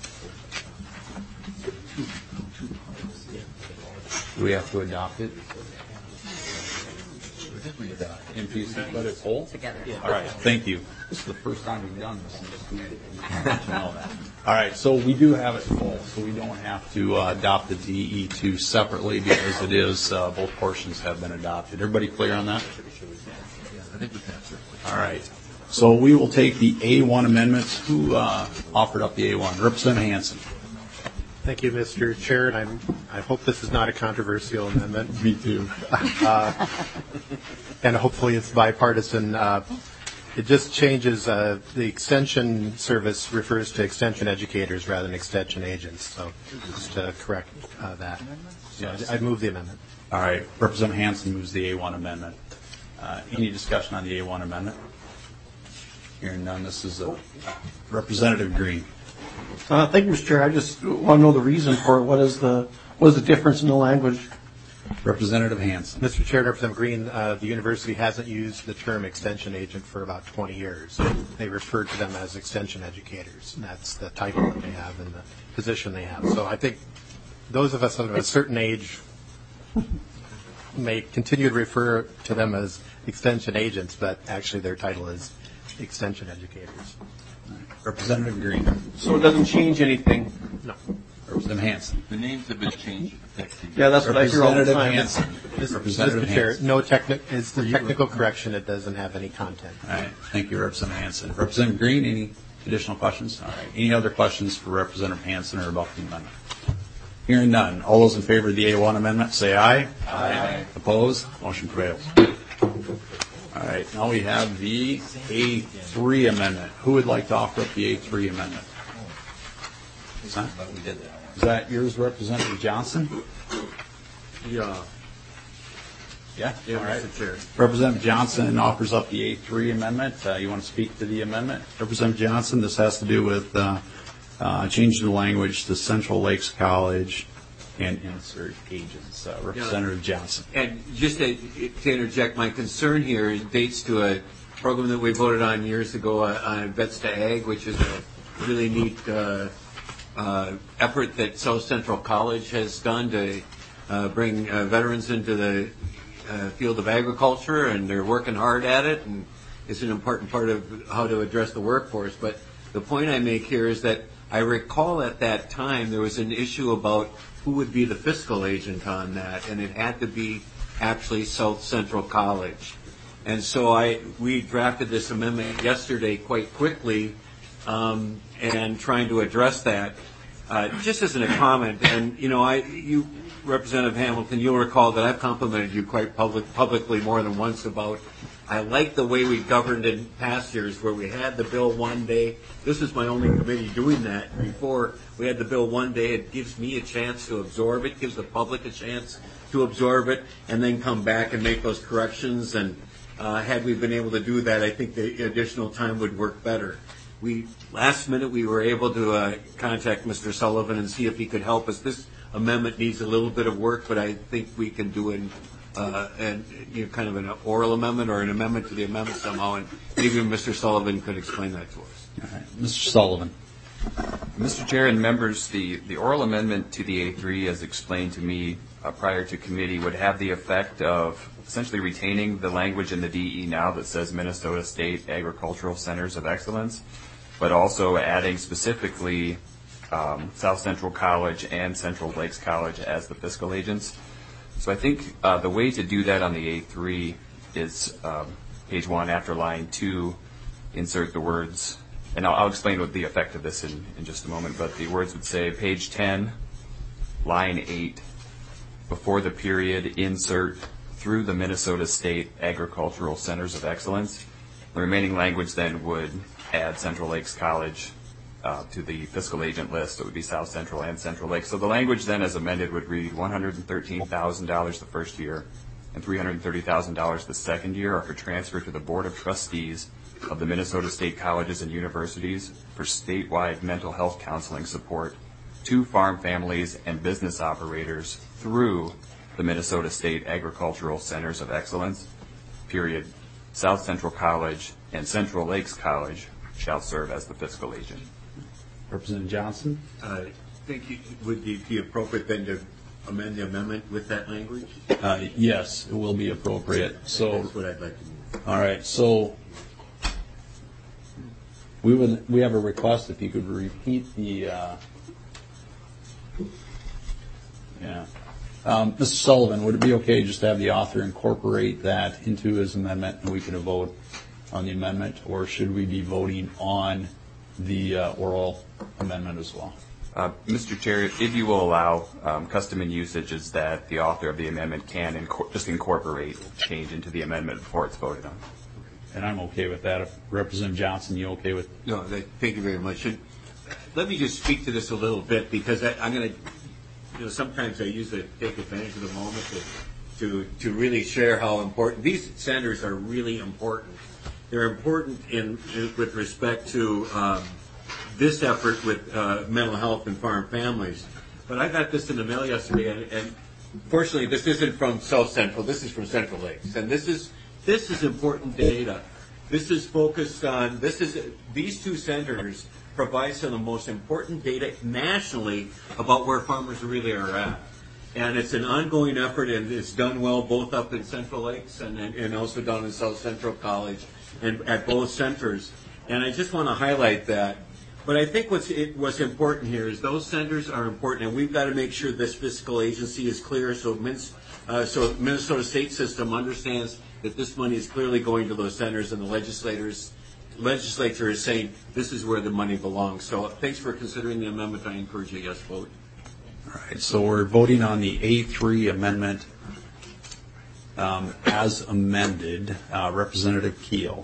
Do we have to adopt it? In pieces, let it whole? Together. All right, thank you. This is the first time we've done this. You know that. All right, so we do have it full, so we don't have to adopt the DE2 separately because it is, both portions have been adopted. Everybody clear on that? All right. So we will take the A1 amendments. Who offered up the A1? Representative Hansen. Thank you, Mr. Chair, and I hope this is not a controversial amendment. Me too. And hopefully it's bipartisan. It just changes, the extension service refers to extension educators rather than extension agents, so just to correct that. So Yes. I'd move the amendment. All right. Representative Hansen moves the A1 amendment. Any discussion on the A1 amendment? Hearing none, this is Representative Green. Thank you, Mr. Chair. I just want to know the reason for it. What is the difference in the language? Representative Hansen. Mr. Chair, Representative Green, the university hasn't used the term extension agent for about 20 years. They refer to them as extension educators, and that's the title that they have and the position they have. So I think those of us of a certain age may continue to refer to them as extension agents, but actually their title is extension educators. Representative Green. So it doesn't change anything? No. Representative Hansen. The names have been changed. Yeah, that's what I hear all the Representative time. Hansen. Representative Mr. Chair, Hansen. no it's the technical correction. It doesn't have any content. All right. Thank you, Representative Hansen. Representative Green, any additional questions? All right. Any other questions for Representative Hansen or about the amendment? Hearing none. All those in favor of the A1 amendment, say aye. Aye. Opposed? Motion prevails. All right, now we have the A3 amendment. Who would like to offer up the A3 amendment? Is that yours, Representative Johnson? Yeah. Yeah? Yeah, All right. Mr. Chair. Representative Johnson offers up the A3 amendment. You want to speak to the amendment? Representative Johnson, this has to do with changing the language to Central Lakes College and insert agents. Representative Johnson. And just to interject, my concern here dates to a program that we voted on years ago on Vets to Ag, which is a really neat effort that South Central College has done to bring veterans into the field of agriculture, and they're working hard at it, and it's an important part of how to address the workforce. But the point I make here is that I recall at that time there was an issue about who would be the fiscal agent on that, and it had to be actually South Central College. And so we drafted this amendment yesterday quite quickly, and trying to address that. Just as a comment, and you, Representative Hamilton, you'll recall that I've complimented you quite publicly more than once about I like the way we governed in past years where we had the bill one day. This is my only committee doing that. Before we had the bill one day, it gives me a chance to absorb it, gives the public a chance to absorb it, and then come back and make those corrections. And had we been able to do that, I think the additional time would work better. Last minute we were able to contact Mr. Sullivan and see if he could help us. This amendment needs a little bit of work, but I think we can do it kind of an oral amendment or an amendment to the amendment somehow, and maybe Mr. Sullivan could explain that to us. All right. Mr. Sullivan. Mr. Chair and members, the oral amendment to the A3, as explained to me prior to committee, would have the effect of essentially retaining the language in the DE now that says Minnesota State Agricultural Centers of Excellence, but also adding specifically South Central College and Central Lakes College as the fiscal agents. So I think the way to do that on the A3 is page 1 after line 2, insert the words, and I'll explain what the effect of this in just a moment, but the words would say page 10, line 8, before the period, insert through the Minnesota State Agricultural Centers of Excellence. The remaining language then would add Central Lakes College to the fiscal agent list. It would be South Central and Central Lakes. So the language then as amended would read $113,000 the first year and $330,000 the second year are for transfer to the Board of Trustees of the Minnesota State Colleges and Universities for statewide mental health counseling support to farm families and business operators through the Minnesota State Agricultural Centers of Excellence, period. South Central College and Central Lakes College shall serve as the fiscal agent. Representative Johnson? I think would it be appropriate then to amend the amendment with that language? Yes, it will be appropriate. So that's what I'd like to do. All right. So we have a request if you could repeat the. Mr. Sullivan, would it be okay just to have the author incorporate that into his amendment and we can vote on the amendment, or should we be voting on the oral amendment as well? Mr. Chair, if you will allow, custom and usage is that the author of the amendment can just incorporate change into the amendment before it's voted on. And I'm okay with that. If Representative Johnson, you okay with? No, thank you very much. Let me just speak to this a little bit because I'm going to, sometimes I use it to take advantage of the moment to really share how important these centers are. Really important. They're important with respect to this effort with mental health and farm families. But I got this in the mail yesterday, and fortunately, this isn't from South Central. This is from Central Lakes, and this is important data. This is focused on these two centers provide some of the most important data nationally about where farmers really are at. And it's an ongoing effort, and it's done well both up in Central Lakes and also down in South Central College and at both centers. And I just want to highlight that. But I think what's important here is those centers are important, and we've got to make sure this fiscal agency is clear so Minnesota State System understands that this money is clearly going to those centers, and the legislature is saying this is where the money belongs. So thanks for considering the amendment. I encourage a yes vote. All right, so we're voting on the A3 amendment as amended. Representative Keel.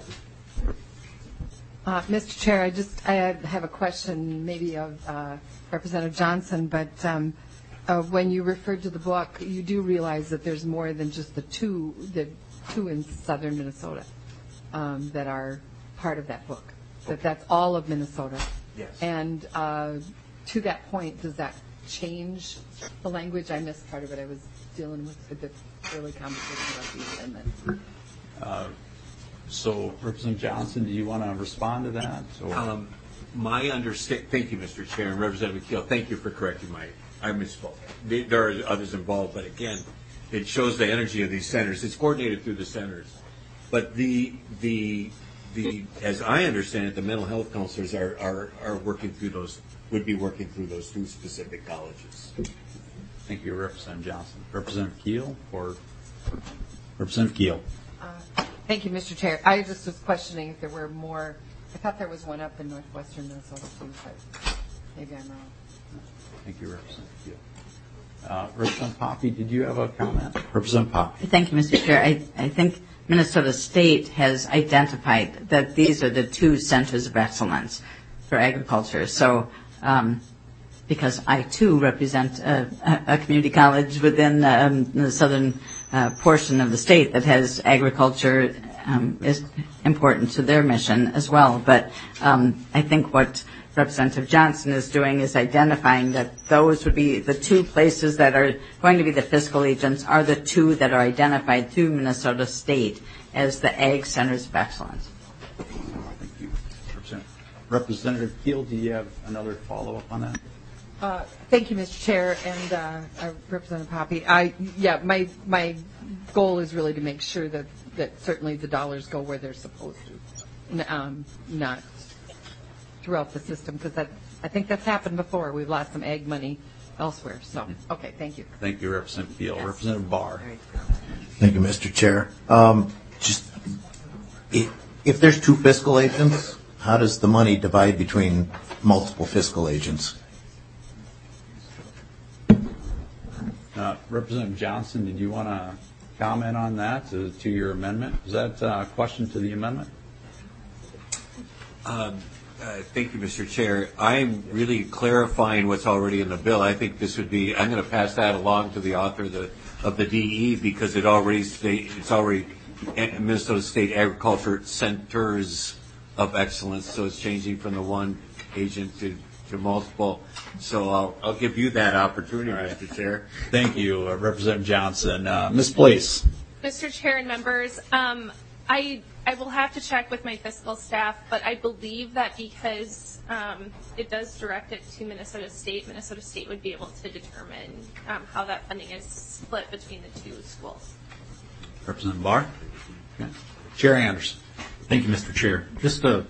Mr. Chair, I have a question maybe of Representative Johnson, but when you referred to the book, you do realize that there's more than just the two in southern Minnesota that are part of that book, that's all of Minnesota. Yes. And to that point, does that change the language? I missed part of it. I was dealing with the early conversation about the amendment. So, Representative Johnson, do you want to respond to that? My understanding, thank you, Mr. Chair, and Representative Keel, thank you for correcting I misspoke. There are others involved, but again, it shows the energy of these centers. It's coordinated through the centers. But as I understand it, the mental health counselors are working through those, would be working through those two specific colleges. Thank you, Representative Johnson. Representative Keel or Representative Keel? Thank you, Mr. Chair. I just was questioning if there were more. I thought there was one up in northwestern Minnesota too, but maybe I'm wrong. Thank you, Representative Keel. Representative Poppe, did you have a comment? Representative Poppe. Thank you, Mr. Chair. I think Minnesota State has identified that these are the two centers of excellence for agriculture. So, because I too represent a community college within the southern portion of the state that has agriculture is important to their mission as well. But I think what Representative Johnson is doing is identifying that those would be the two places that are going to be the fiscal agents are the two that are identified through Minnesota State as the ag centers of excellence. Thank you. Representative Keel, do you have another follow-up on that? Thank you, Mr. Chair, and Representative Poppe. My goal is really to make sure that certainly the dollars go where they're supposed to, not throughout the system, because I think that's happened before. We've lost some ag money elsewhere. So, okay, thank you. Thank you, Representative Keel. Yes. Representative Barr. Thank you, Mr. Chair. If there's two fiscal agents, how does the money divide between multiple fiscal agents? Representative Johnson, did you want to comment on that to your amendment? Is that a question to the amendment? Thank you, Mr. Chair. I'm really clarifying what's already in the bill. I think this would be, I'm going to pass that along to the author of the DE because it's already Minnesota State Agriculture Centers of Excellence, so it's changing from the one agent to multiple. So I'll give you that opportunity, Mr. Chair. Thank you, Representative Johnson. Ms. Place. Mr. Chair and members, I will have to check with my fiscal staff, but I believe that because it does direct it to Minnesota State would be able to determine how that funding is split between the two schools. Representative Barr. Okay. Chair Anderson. Thank you, Mr. Chair. Just to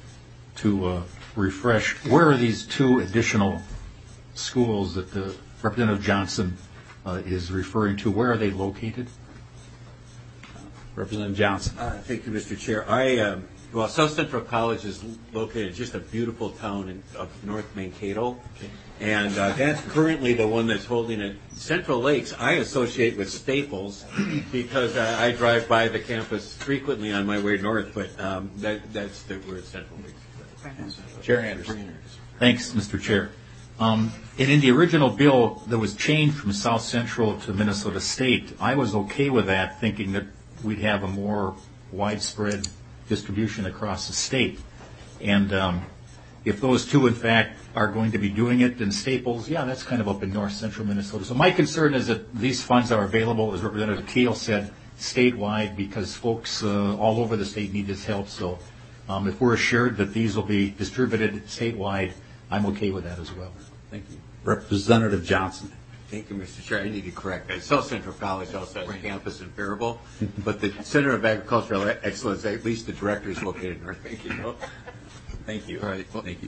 refresh, where are these two additional schools that the Representative Johnson is referring to? Where are they located? Representative Johnson. Thank you, Mr. Chair. South Central College is located in just a beautiful town of North Mankato, and that's currently the one that's holding it. Central Lakes, I associate with Staples because I drive by the campus frequently on my way north, but that's where Central Lakes is. Chair Anderson. Thanks, Mr. Chair. In the original bill, there was change from South Central to Minnesota State. I was okay with that, thinking that we'd have a more widespread distribution across the state. And if those two, in fact, are going to be doing it, then Staples, that's kind of up in north central Minnesota. So my concern is that these funds are available, as Representative Keel said, statewide, because folks all over the state need this help. So if we're assured that these will be distributed statewide, I'm okay with that as well. Thank you. Representative Johnson. Thank you, Mr. Chair. I need to correct that. South Central College also has a campus in Faribault, but the Center of Agricultural Excellence, at least the director, is located in North Mankato. Thank you. All right. Thank you.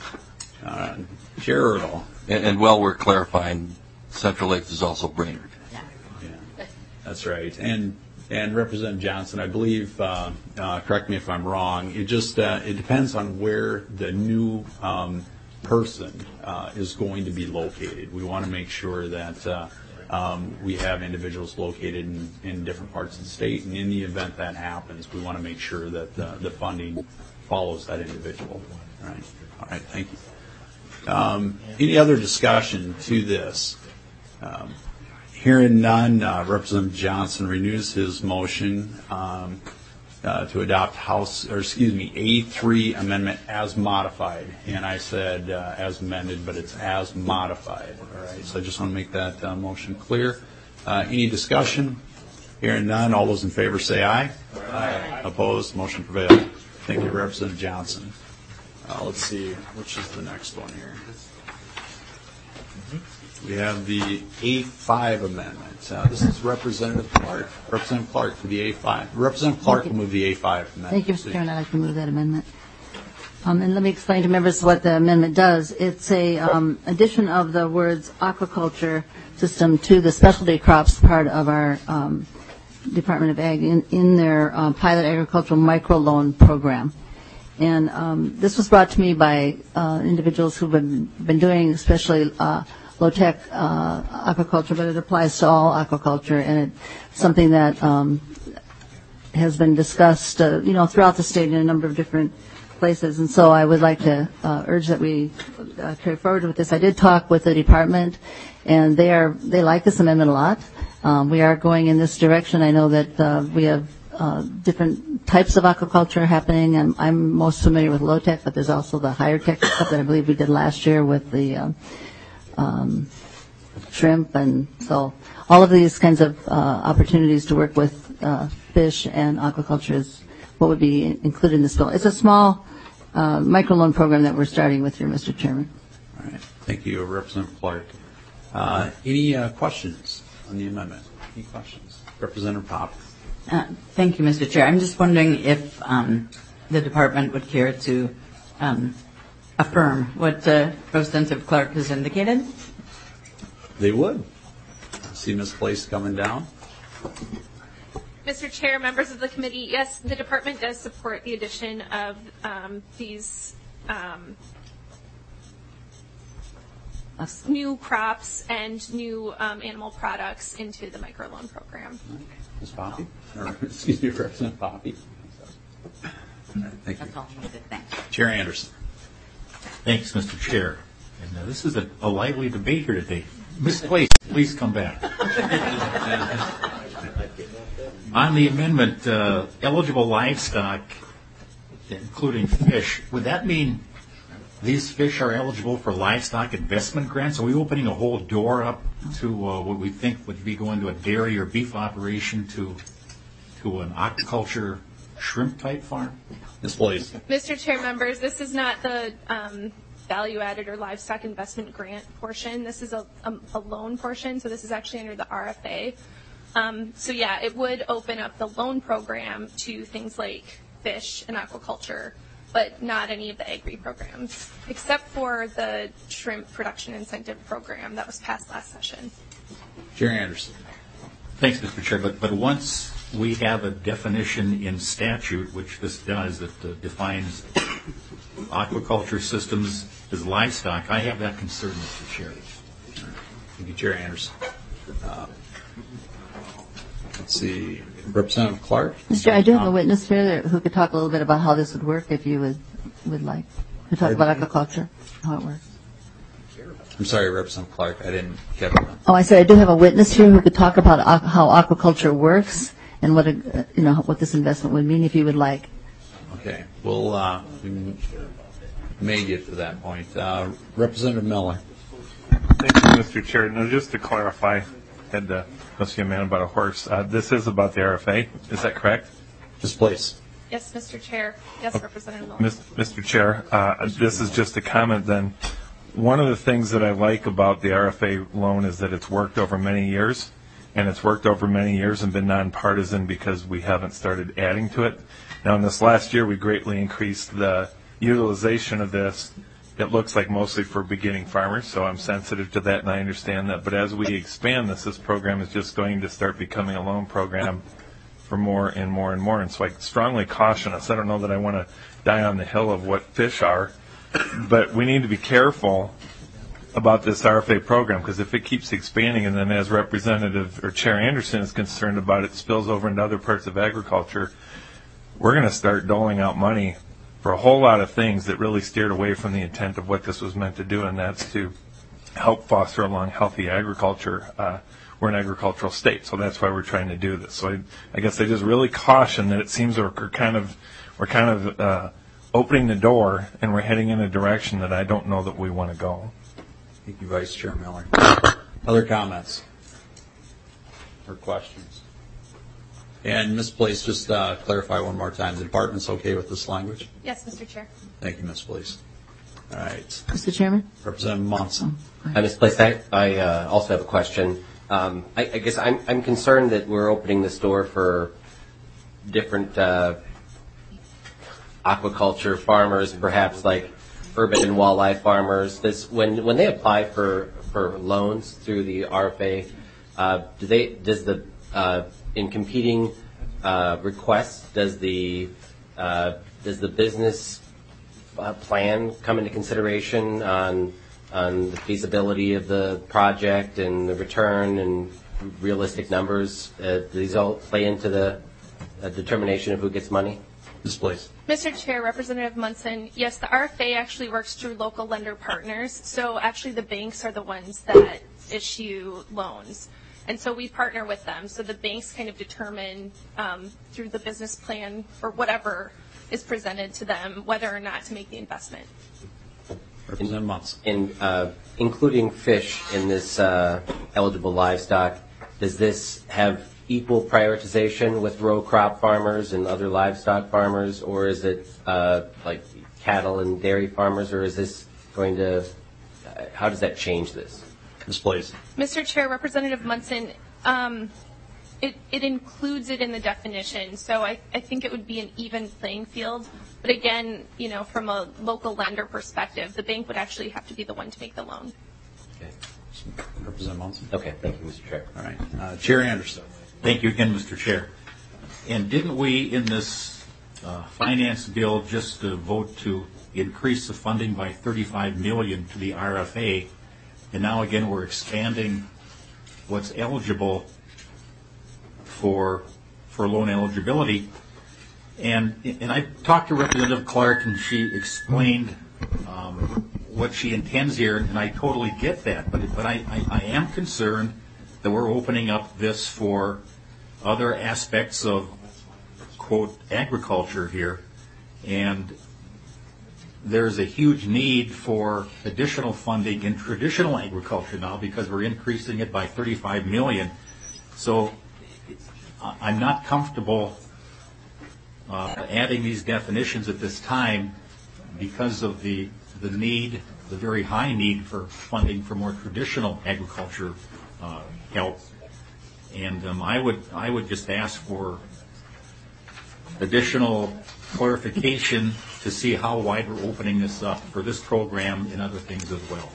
Chair Erdahl. And while we're clarifying, Central Lakes is also Brainerd. Yeah, that's right. And Representative Johnson, I believe, correct me if I'm wrong, it depends on where the new person is going to be located. We want to make sure that we have individuals located in different parts of the state, and in the event that happens, we want to make sure that the funding follows that individual. All right, thank you. Any other discussion to this? Hearing none, Representative Johnson renews his motion to adopt A3 amendment as modified. And I said as amended, but it's as modified. All right, so I just want to make that motion clear. Any discussion? Hearing none, all those in favor say aye. Aye. Opposed? Motion prevailed. Thank you, Representative Johnson. Let's see, which is the next one here? We have the A5 amendment. This is Representative Clark. Representative Clark for the A5. Representative Clark will move the A5 amendment. Thank you, Mr. Chairman. I'd like to move that amendment. And let me explain to members what the amendment does. It's a addition of the words aquaculture system to the specialty crops part of our Department of Ag in their pilot agricultural microloan program. And this was brought to me by individuals who've been doing especially low-tech aquaculture, but it applies to all aquaculture, and it's something that has been discussed, throughout the state in a number of different places. And so I would like to urge that we carry forward with this. I did talk with the department, and they like this amendment a lot. We are going in this direction. I know that we have different types of aquaculture happening, and I'm most familiar with low-tech, but there's also the higher-tech stuff that I believe we did last year with the shrimp, and so all of these kinds of opportunities to work with fish and aquaculture is what would be included in this bill. It's a small microloan program that we're starting with here, Mr. Chairman. All right. Thank you, Representative Clark. Any questions on the amendment? Any questions? Representative Pop. Thank you, Mr. Chair. I'm just wondering if the department would care to affirm what Representative Clark has indicated. They would. I see Ms. Place coming down. Mr. Chair, members of the committee, yes, the department does support the addition of these new crops and new animal products into the microloan program. Ms. Poppy? Or, excuse me, Representative Poppy. Thank you. That's all. Thanks. Chair Anderson. Thanks, Mr. Chair. And this is a lively debate here today. Ms. Place, please come back. On the amendment, eligible livestock, including fish, would that mean these fish are eligible for livestock investment grants? Are we opening a whole door up to what we think would be going to a dairy or beef operation to an aquaculture shrimp-type farm? Ms. Place. Mr. Chair, members, this is not the value-added or livestock investment grant portion. This is a loan portion, so this is actually under the RFA. So yeah, it would open up the loan program to things like fish and aquaculture, but not any of the agri programs, except for the shrimp production incentive program that was passed last session. Chair Anderson. Thanks, Mr. Chair. But once we have a definition in statute, which this does, that defines aquaculture systems as livestock, I have that concern, Mr. Chair. Thank you, Chair Anderson. Let's see, Representative Clark. Mr. Chair, I do have a witness here who could talk a little bit about how this would work if you would like to talk about aquaculture, how it works. I'm sorry, Representative Clark, I didn't get that. Oh, I said I do have a witness here who could talk about how aquaculture works and what what this investment would mean if you would like. Okay, we'll we may get to that point. Representative Miller. Thank you, Mr. Chair. Now, just to clarify, had to see a man about a horse. This is about the RFA. Is that correct? Ms. Place. Yes, Mr. Chair. Yes, Representative Miller. Mr. Chair, this is just a comment then. One of the things that I like about the RFA loan is that it's worked over many years, and it's worked over many years and been nonpartisan because we haven't started adding to it. Now, in this last year, we greatly increased the utilization of this. It looks like mostly for beginning farmers, so I'm sensitive to that and I understand that. But as we expand this program is just going to start becoming a loan program for more and more and more. And so I strongly caution us. I don't know that I want to die on the hill of what fish are, But we need to be careful about this RFA program, because if it keeps expanding, and then as Representative or Chair Anderson is concerned about, it spills over into other parts of agriculture, we're going to start doling out money for a whole lot of things that really steered away from the intent of what this was meant to do, and that's to help foster along healthy agriculture. We're an agricultural state, so that's why we're trying to do this. So I guess I just really caution that it seems we're kind of opening the door, and we're heading in a direction that I don't know that we want to go. Thank you, Vice Chair Miller. Other comments or questions? And Ms. Place, just clarify one more time. The department's okay with this language? Yes, Mr. Chair. Thank you, Ms. Place. All right. Mr. Chairman? Representative Monson. Ms. Place, I also have a question. I guess I'm concerned that we're opening this door for different aquaculture farmers, perhaps like urban and wildlife farmers. When they apply for loans through the RFA, in competing requests, does the business plan come into consideration on the feasibility of the project and the return and realistic numbers? Do these all play into the determination of who gets money? Ms. Place. Mr. Chair, Representative Munson, yes, the RFA actually works through local lender partners. So actually the banks are the ones that issue loans. And so we partner with them. So the banks kind of determine through the business plan or whatever is presented to them whether or not to make the investment. Representative Munson. In including fish in this eligible livestock, does this have equal prioritization with row crop farmers and other livestock farmers, or is it like cattle and dairy farmers, or is this going to, how does that change this? Ms. Place. Mr. Chair, Representative Munson, it includes it in the definition, so I think it would be an even playing field. But again, from a local lender perspective, the bank would actually have to be the one to make the loan. Okay. Representative Munson. Okay, thank you, Mr. Chair. All right. Chair Anderson. Thank you again, Mr. Chair. And didn't we, in this finance bill, just vote to increase the funding by $35 million to the RFA, and now again we're expanding what's eligible for loan eligibility? And I talked to Representative Clark, and she explained what she intends here, and I totally get that. But I am concerned that we're opening up this for other aspects of, quote, agriculture here. And there's a huge need for additional funding in traditional agriculture now because we're increasing it by $35 million. So I'm not comfortable adding these definitions at this time because of the need, the very high need for funding for more traditional agriculture help. And I would just ask for additional clarification to see how wide we're opening this up for this program and other things as well.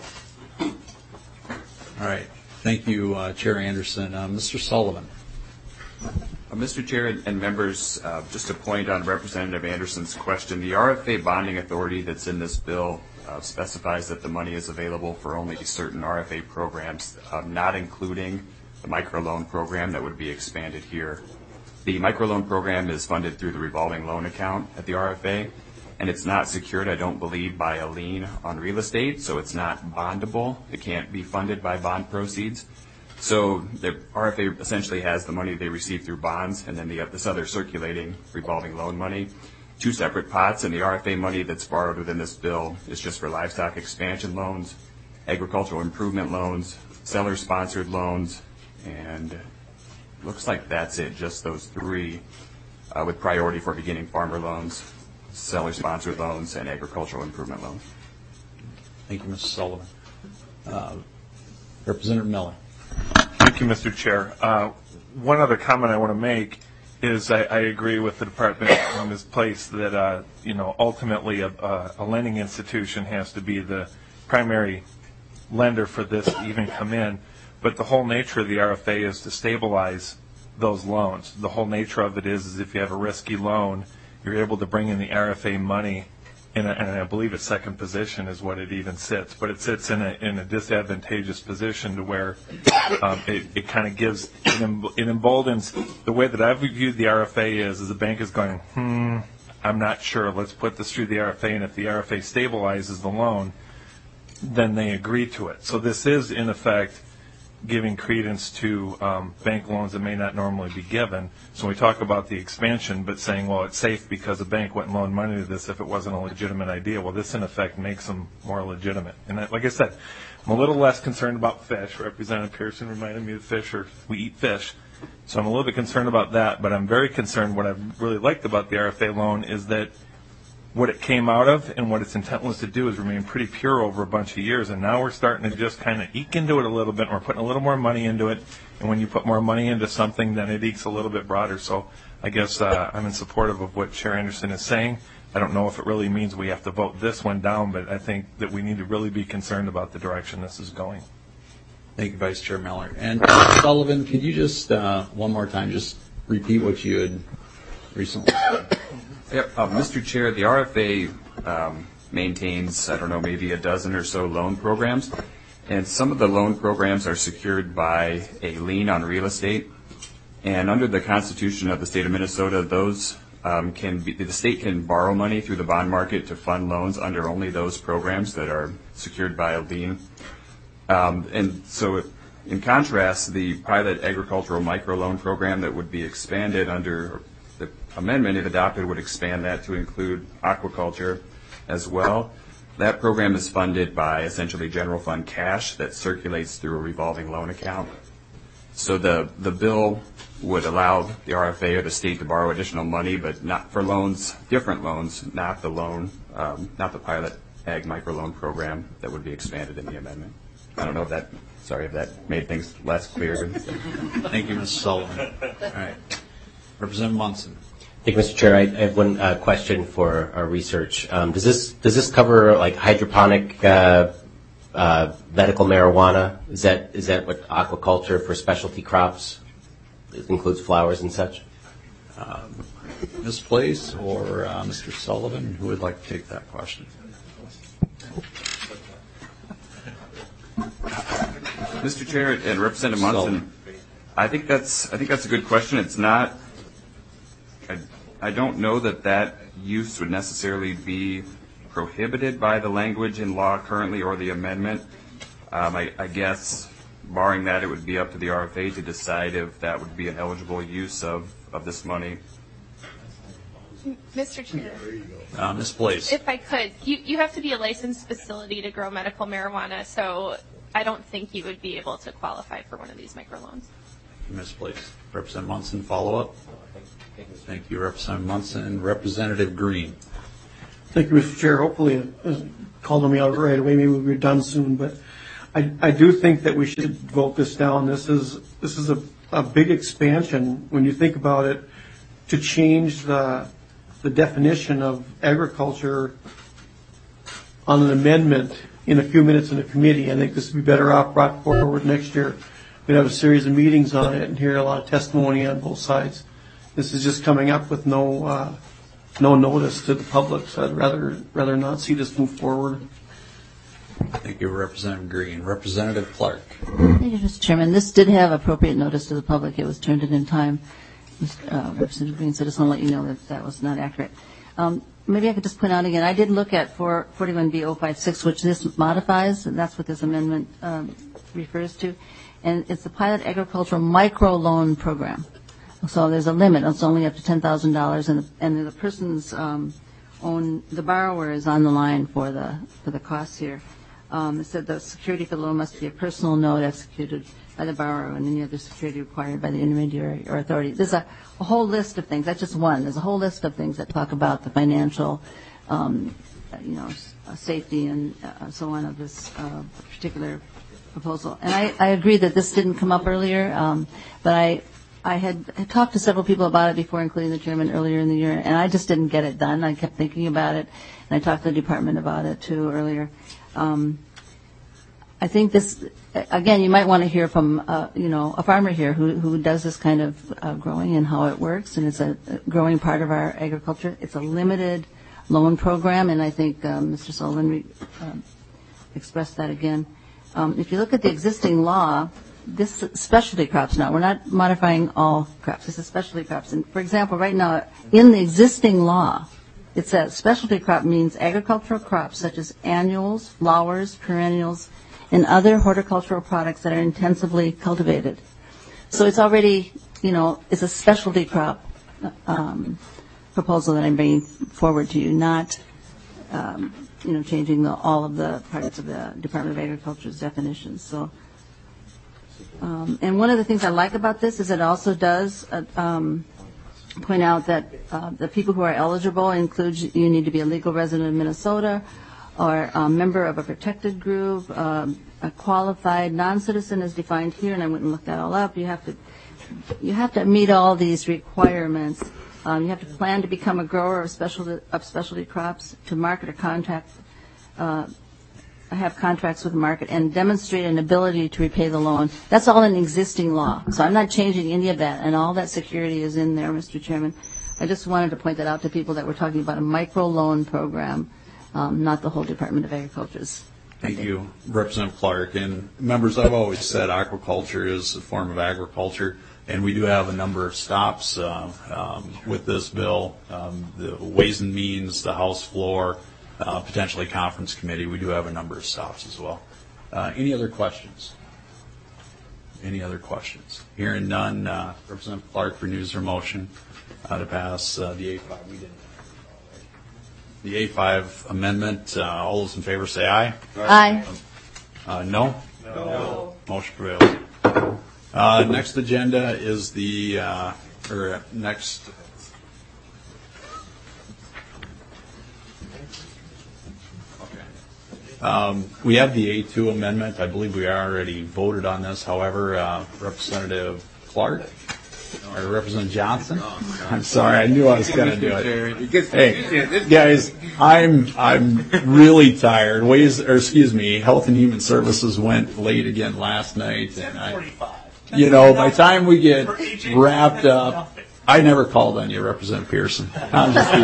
All right. Thank you, Chair Anderson. Mr. Sullivan. Mr. Chair and members, just a point on Representative Anderson's question. The RFA bonding authority that's in this bill specifies that the money is available for only certain RFA programs, not including the microloan program that would be expanded here. The microloan program is funded through the revolving loan account at the RFA, and it's not secured, I don't believe, by a lien on real estate, so it's not bondable. It can't be funded by bond proceeds. So the RFA essentially has the money they receive through bonds and then this other circulating revolving loan money, two separate pots, and the RFA money that's borrowed within this bill is just for livestock expansion loans, agricultural improvement loans, seller-sponsored loans, and looks like that's it, just those three, with priority for beginning farmer loans, seller-sponsored loans, and agricultural improvement loans. Thank you, Mr. Sullivan. Representative Miller. Thank you, Mr. Chair. One other comment I want to make is I agree with the department in this place that ultimately a lending institution has to be the primary lender for this to even come in. But the whole nature of the RFA is to stabilize those loans. The whole nature of it is if you have a risky loan, you're able to bring in the RFA money and I believe a second position is what it even sits, but it sits in a disadvantageous position to where it kind of gives, it emboldens. The way that I've viewed the RFA is the bank is going, I'm not sure, let's put this through the RFA, and if the RFA stabilizes the loan, then they agree to it. So this is, in effect, giving credence to bank loans that may not normally be given. So we talk about the expansion, but saying, well, it's safe because a bank wouldn't loan money to this if it wasn't a legitimate idea. Well, this, in effect, makes them more legitimate. And like I said, I'm a little less concerned about fish. Representative Pearson reminded me of fish, or we eat fish. So I'm a little bit concerned about that, but I'm very concerned. What I've really liked about the RFA loan is that what it came out of and what its intent was to do is remain pretty pure over a bunch of years. And now we're starting to just kind of eke into it a little bit. And we're putting a little more money into it. And when you put more money into something, then it ekes a little bit broader. So I guess I'm in support of what Chair Anderson is saying. I don't know if it really means we have to vote this one down, but I think that we need to really be concerned about the direction this is going. Thank you, Vice Chair Miller. And Sullivan, could you just one more time just repeat what you had recently said? Yep. Mr. Chair, the RFA maintains, I don't know, maybe a dozen or so loan programs, and some of the loan programs are secured by a lien on real estate. And under the Constitution of the state of Minnesota, those the state can borrow money through the bond market to fund loans under only those programs that are secured by a lien. And so, in contrast, the pilot agricultural microloan program that would be expanded under the amendment, if adopted, would expand that to include aquaculture as well. That program is funded by essentially general fund cash that circulates through a revolving loan account. So the bill would allow the RFA or the state to borrow additional money, but not for loans, different loans, not the loan, not the pilot ag microloan program that would be expanded in the amendment. I don't know if that, sorry if that made things less clear. Thank you, Mr. Sullivan. All right. Representative Munson. Thank you, Mr. Chair. I have one question for our research. Does this cover like hydroponic medical marijuana? Is that what aquaculture for specialty crops? It includes flowers and such? Ms. Place or Mr. Sullivan, who would like to take that question? Mr. Chair and Representative Munson, I think that's a good question. It's not. I don't know that use would necessarily be prohibited by the language in law currently or the amendment. I guess, barring that, it would be up to the RFA to decide if that would be an eligible use of this money. Mr. Chair. Ms. Place. If I could, you have to be a licensed facility to grow medical marijuana, so I don't think you would be able to qualify for one of these microloans. Ms. Place. Representative Munson, follow up. Thank you, Representative Munson. Representative Green. Thank you, Mr. Chair. Hopefully it called me out right away. Maybe we'll be done soon, but I do think that we should vote this down. This is a big expansion when you think about it, to change the definition of agriculture on an amendment in a few minutes in a committee. I think this would be better off brought forward next year. We'd have a series of meetings on it and hear a lot of testimony on both sides. This is just coming up with no notice to the public, so I'd rather not see this move forward. Thank you, Representative Green. Representative Clark. Thank you, Mr. Chairman. This did have appropriate notice to the public. It was turned in time. Representative Green, so I just want to let you know that was not accurate. Maybe I could just point out again, I did look at 41B056, which this modifies, and that's what this amendment refers to. And it's the Pilot Agricultural Microloan Program. So there's a limit. It's only up to $10,000, and the person's the borrower is on the line for the costs here. It said the security for the loan must be a personal note executed by the borrower and any other security required by the intermediary or authority. There's a whole list of things. That's just one. There's a whole list of things that talk about the financial, safety and so on of this particular proposal. And I agree that this didn't come up earlier, but I had talked to several people about it before, including the chairman earlier in the year, and I just didn't get it done. I kept thinking about it, and I talked to the department about it too earlier. I think this, again, you might want to hear from a farmer here who does this kind of growing and how it works, and it's a growing part of our agriculture. It's a limited loan program, and I think Mr. Sullivan expressed that again. If you look at the existing law, this is specialty crops now. We're not modifying all crops. This is specialty crops. And for example, right now, in the existing law, it says specialty crop means agricultural crops such as annuals, flowers, perennials, and other horticultural products that are intensively cultivated. So it's already, it's a specialty crop proposal that I'm bringing forward to you, not, changing all of the parts of the Department of Agriculture's definitions. So, and one of the things I like about this is it also does point out that the people who are eligible includes you need to be a legal resident of Minnesota or a member of a protected group, a qualified non-citizen is defined here, and I went and looked that all up. You have to meet all these requirements. You have to plan to become a grower of specialty crops, to market or contract, have contracts with the market, and demonstrate an ability to repay the loan. That's all in existing law. So I'm not changing any of that, and all that security is in there, Mr. Chairman. I just wanted to point that out to people that we're talking about a micro loan program, not the whole Department of Agriculture's. Thank you, Representative Clark. And members, I've always said aquaculture is a form of agriculture, and we do have a number of stops with this bill, the Ways and Means, the House floor, potentially conference committee. We do have a number of stops as well. Any other questions? Any other questions? Hearing none, Representative Clark renews her motion to pass the A5. We didn't. The A5 amendment. All those in favor say aye. Aye. No? No. Motion prevails. Next agenda is the next. We have the A2 amendment. I believe we already voted on this. However, Representative Clark or Representative Johnson. I'm sorry, I knew I was going to do it. Hey, guys, I'm really tired. Health and Human Services went late again last night, and by the time we get wrapped up, I never called on you, Representative Pearson. I'm just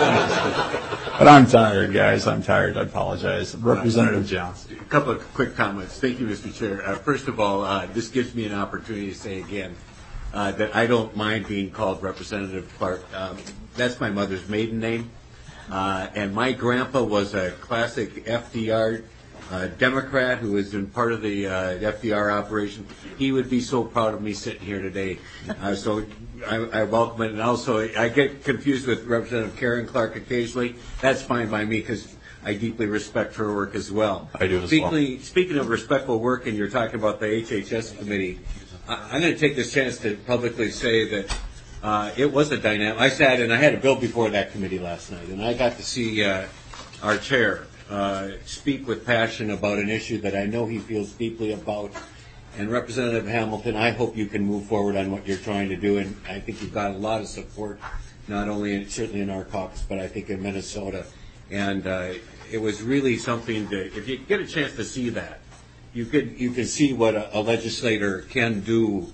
but I'm tired, guys. I'm tired. I apologize. Representative Johnson. A couple of quick comments. Thank you, Mr. Chair. First of all, this gives me an opportunity to say again that I don't mind being called Representative Clark. That's my mother's maiden name. And my grandpa was a classic FDR Democrat who has been part of the FDR operation. He would be so proud of me sitting here today. So I welcome it. And also, I get confused with Representative Karen Clark occasionally. That's fine by me because I deeply respect her work as well. I do as well. Speaking of respectful work, and you're talking about the HHS committee, I'm going to take this chance to publicly say that it was a dynamic. I sat and I had a bill before that committee last night, and I got to see our chair speak with passion about an issue that I know he feels deeply about. And Representative Hamilton, I hope you can move forward on what you're trying to do, and I think you've got a lot of support, not only certainly in our caucus, but I think in Minnesota. And it was really something that, if you get a chance to see that, you can see what a legislator can do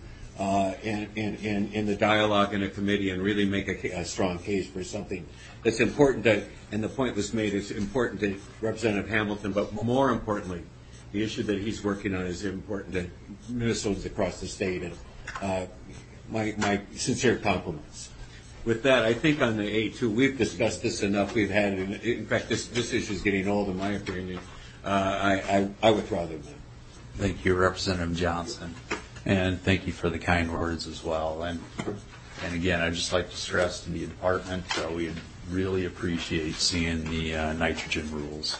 in the dialogue in a committee and really make a strong case for something that's important. And the point was made, it's important to Representative Hamilton, but more importantly, the issue that he's working on is important to Minnesotans across the state. And my sincere compliments. With that, I think on the A2, we've discussed this enough. We've had, in fact, this issue is getting old, in my opinion. I withdraw the amendment. Thank you, Representative Johnson, and thank you for the kind words as well. And again, I'd just like to stress to the department we really appreciate seeing the nitrogen rules.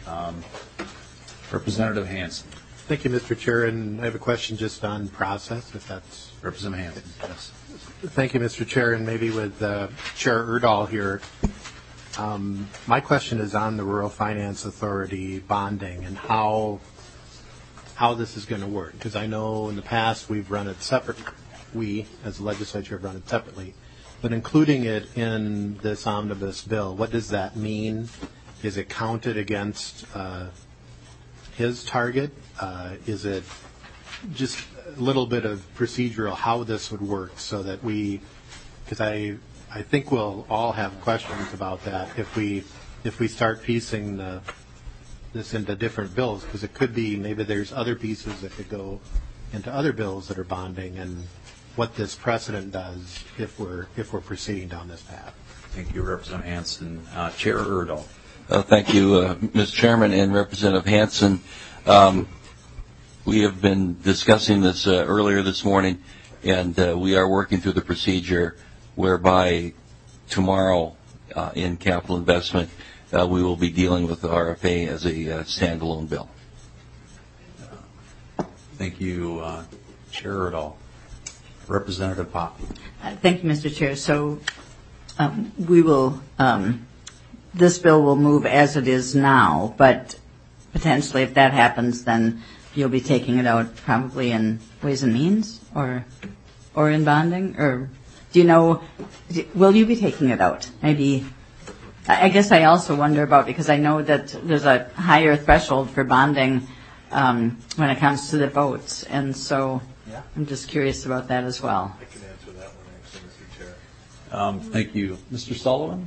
Representative Hansen. Thank you, Mr. Chair, and I have a question just on process, if that's... Representative Hansen, yes. Thank you, Mr. Chair, and maybe with Chair Erdahl here. My question is on the Rural Finance Authority bonding and how this is going to work, because I know in the past we've run it separate. We, as a legislature, have run it separately. But including it in this omnibus bill, what does that mean? Is it counted against his target? Is it just a little bit of procedural how this would work so that because I I think we'll all have questions about that if we start piecing this into different bills, because it could be maybe there's other pieces that could go into other bills that are bonding, and what this precedent does if we're proceeding down this path. Thank you, Representative Hansen. Chair Erdahl. Thank you, Mr. Chairman and Representative Hansen. We have been discussing this earlier this morning, and we are working through the procedure whereby tomorrow in capital investment we will be dealing with the RFA as a standalone bill. Thank you, Chair Erdahl. Representative Poppe. Thank you, Mr. Chair. So we will, this bill will move as it is now, but potentially if that happens, then you'll be taking it out probably in Ways and Means or in bonding? Or do you know, will you be taking it out? Maybe, I guess I also wonder about, because I know that there's a higher threshold for bonding when it comes to the votes, and so I'm just curious about that as well. I can answer that one actually, Mr. Chair. Thank you. Mr. Sullivan?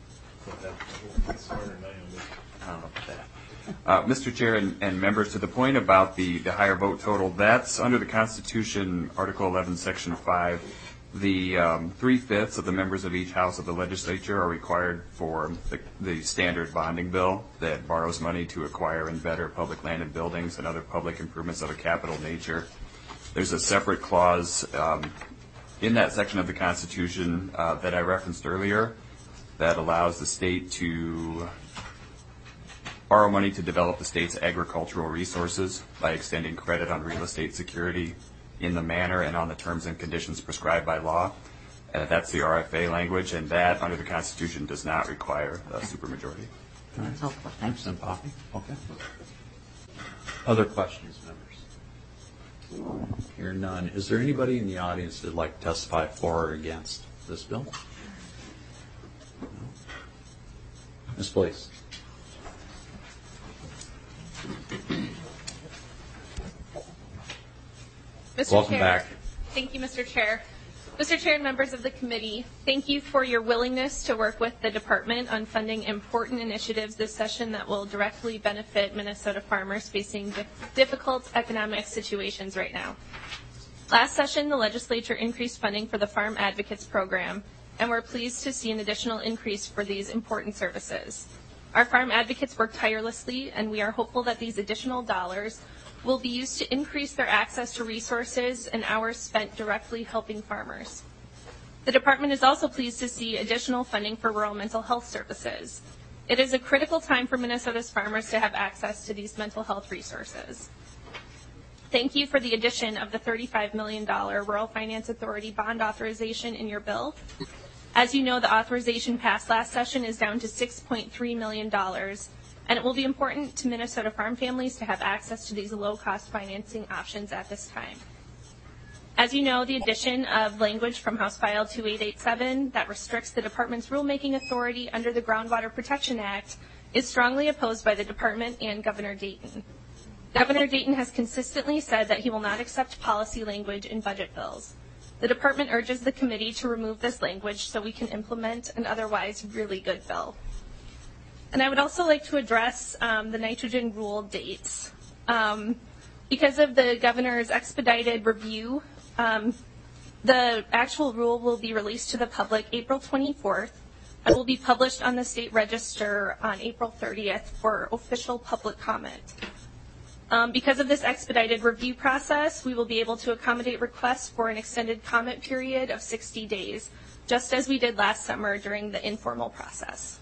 Mr. Chair and members, to the point about the higher vote total, that's under the Constitution, Article 11, Section 5. The 3/5 of the members of each house of the legislature are required for the standard bonding bill that borrows money to acquire and better public land and buildings and other public improvements of a capital nature. There's a separate clause in that section of the Constitution that I referenced earlier that allows the state to borrow money to develop the state's agricultural resources by extending credit on real estate security in the manner and on the terms and conditions prescribed by law. That's the RFA language, and that under the Constitution does not require a supermajority. That's helpful. Thanks. Okay. Other questions, members? Hear none. Is there anybody in the audience that would like to testify for or against this bill? No. Ms. Place. Welcome back. Thank you, Mr. Chair. Mr. Chair and members of the committee, thank you for your willingness to work with the department on funding important initiatives this session that will directly benefit Minnesota farmers facing difficult economic situations right now. Last session, the legislature increased funding for the Farm Advocates Program, and we're pleased to see an additional increase for these important services. Our farm advocates work tirelessly, and we are hopeful that these additional dollars will be used to increase their access to resources and hours spent directly helping farmers. The department is also pleased to see additional funding for rural mental health services. It is a critical time for Minnesota's farmers to have access to these mental health resources. Thank you for the addition of the $35 million Rural Finance Authority bond authorization in your bill. As you know, the authorization passed last session is down to $6.3 million, and it will be important to Minnesota farm families to have access to these low-cost financing options at this time. As you know, the addition of language from House File 2887 that restricts the department's rulemaking authority under the Groundwater Protection Act is strongly opposed by the department and Governor Dayton. Governor Dayton has consistently said that he will not accept policy language in budget bills. The department urges the committee to remove this language so we can implement an otherwise really good bill. And I would also like to address the nitrogen rule dates. Because of the governor's expedited review, the actual rule will be released to the public April 24th and will be published on the state register on April 30th for official public comment. Because of this expedited review process, we will be able to accommodate requests for an extended comment period of 60 days, just as we did last summer during the informal process.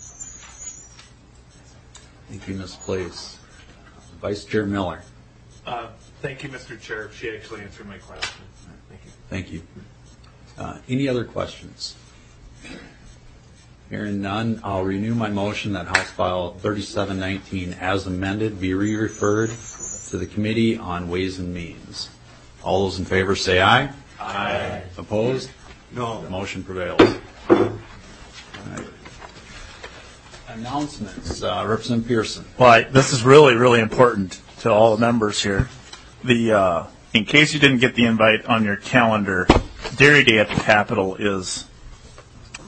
Thank you, Ms. Place. Vice Chair Miller. Thank you, Mr. Chair. She actually answered my question. Thank you. Thank you. Any other questions? Hearing none, I'll renew my motion that House File 3719 as amended be re-referred to the Committee on Ways and Means. All those in favor say aye. Aye. Opposed? No. The motion prevails. All right. Announcements. Representative Pearson. Well, this is really, really important to all the members here. In case you didn't get the invite on your calendar, Dairy Day at the Capitol is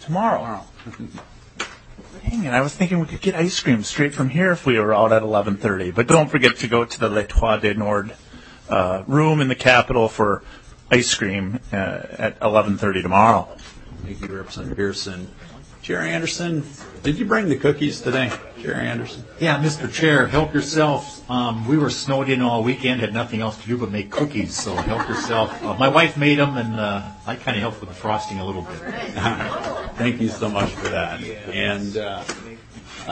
Tomorrow. Dang it, I was thinking we could get ice cream straight from here if we were out at 11:30. But don't forget to go to the L'Etoile du Nord room in the Capitol for ice cream at 11:30 tomorrow. Thank you, Representative Pearson. Jerry Anderson, did you bring the cookies today, Jerry Anderson? Yeah, Mr. Chair, help yourself. We were snowed in all weekend, had nothing else to do but make cookies, so help yourself. My wife made them, and I kind of helped with the frosting a little bit. Thank you so much for that. And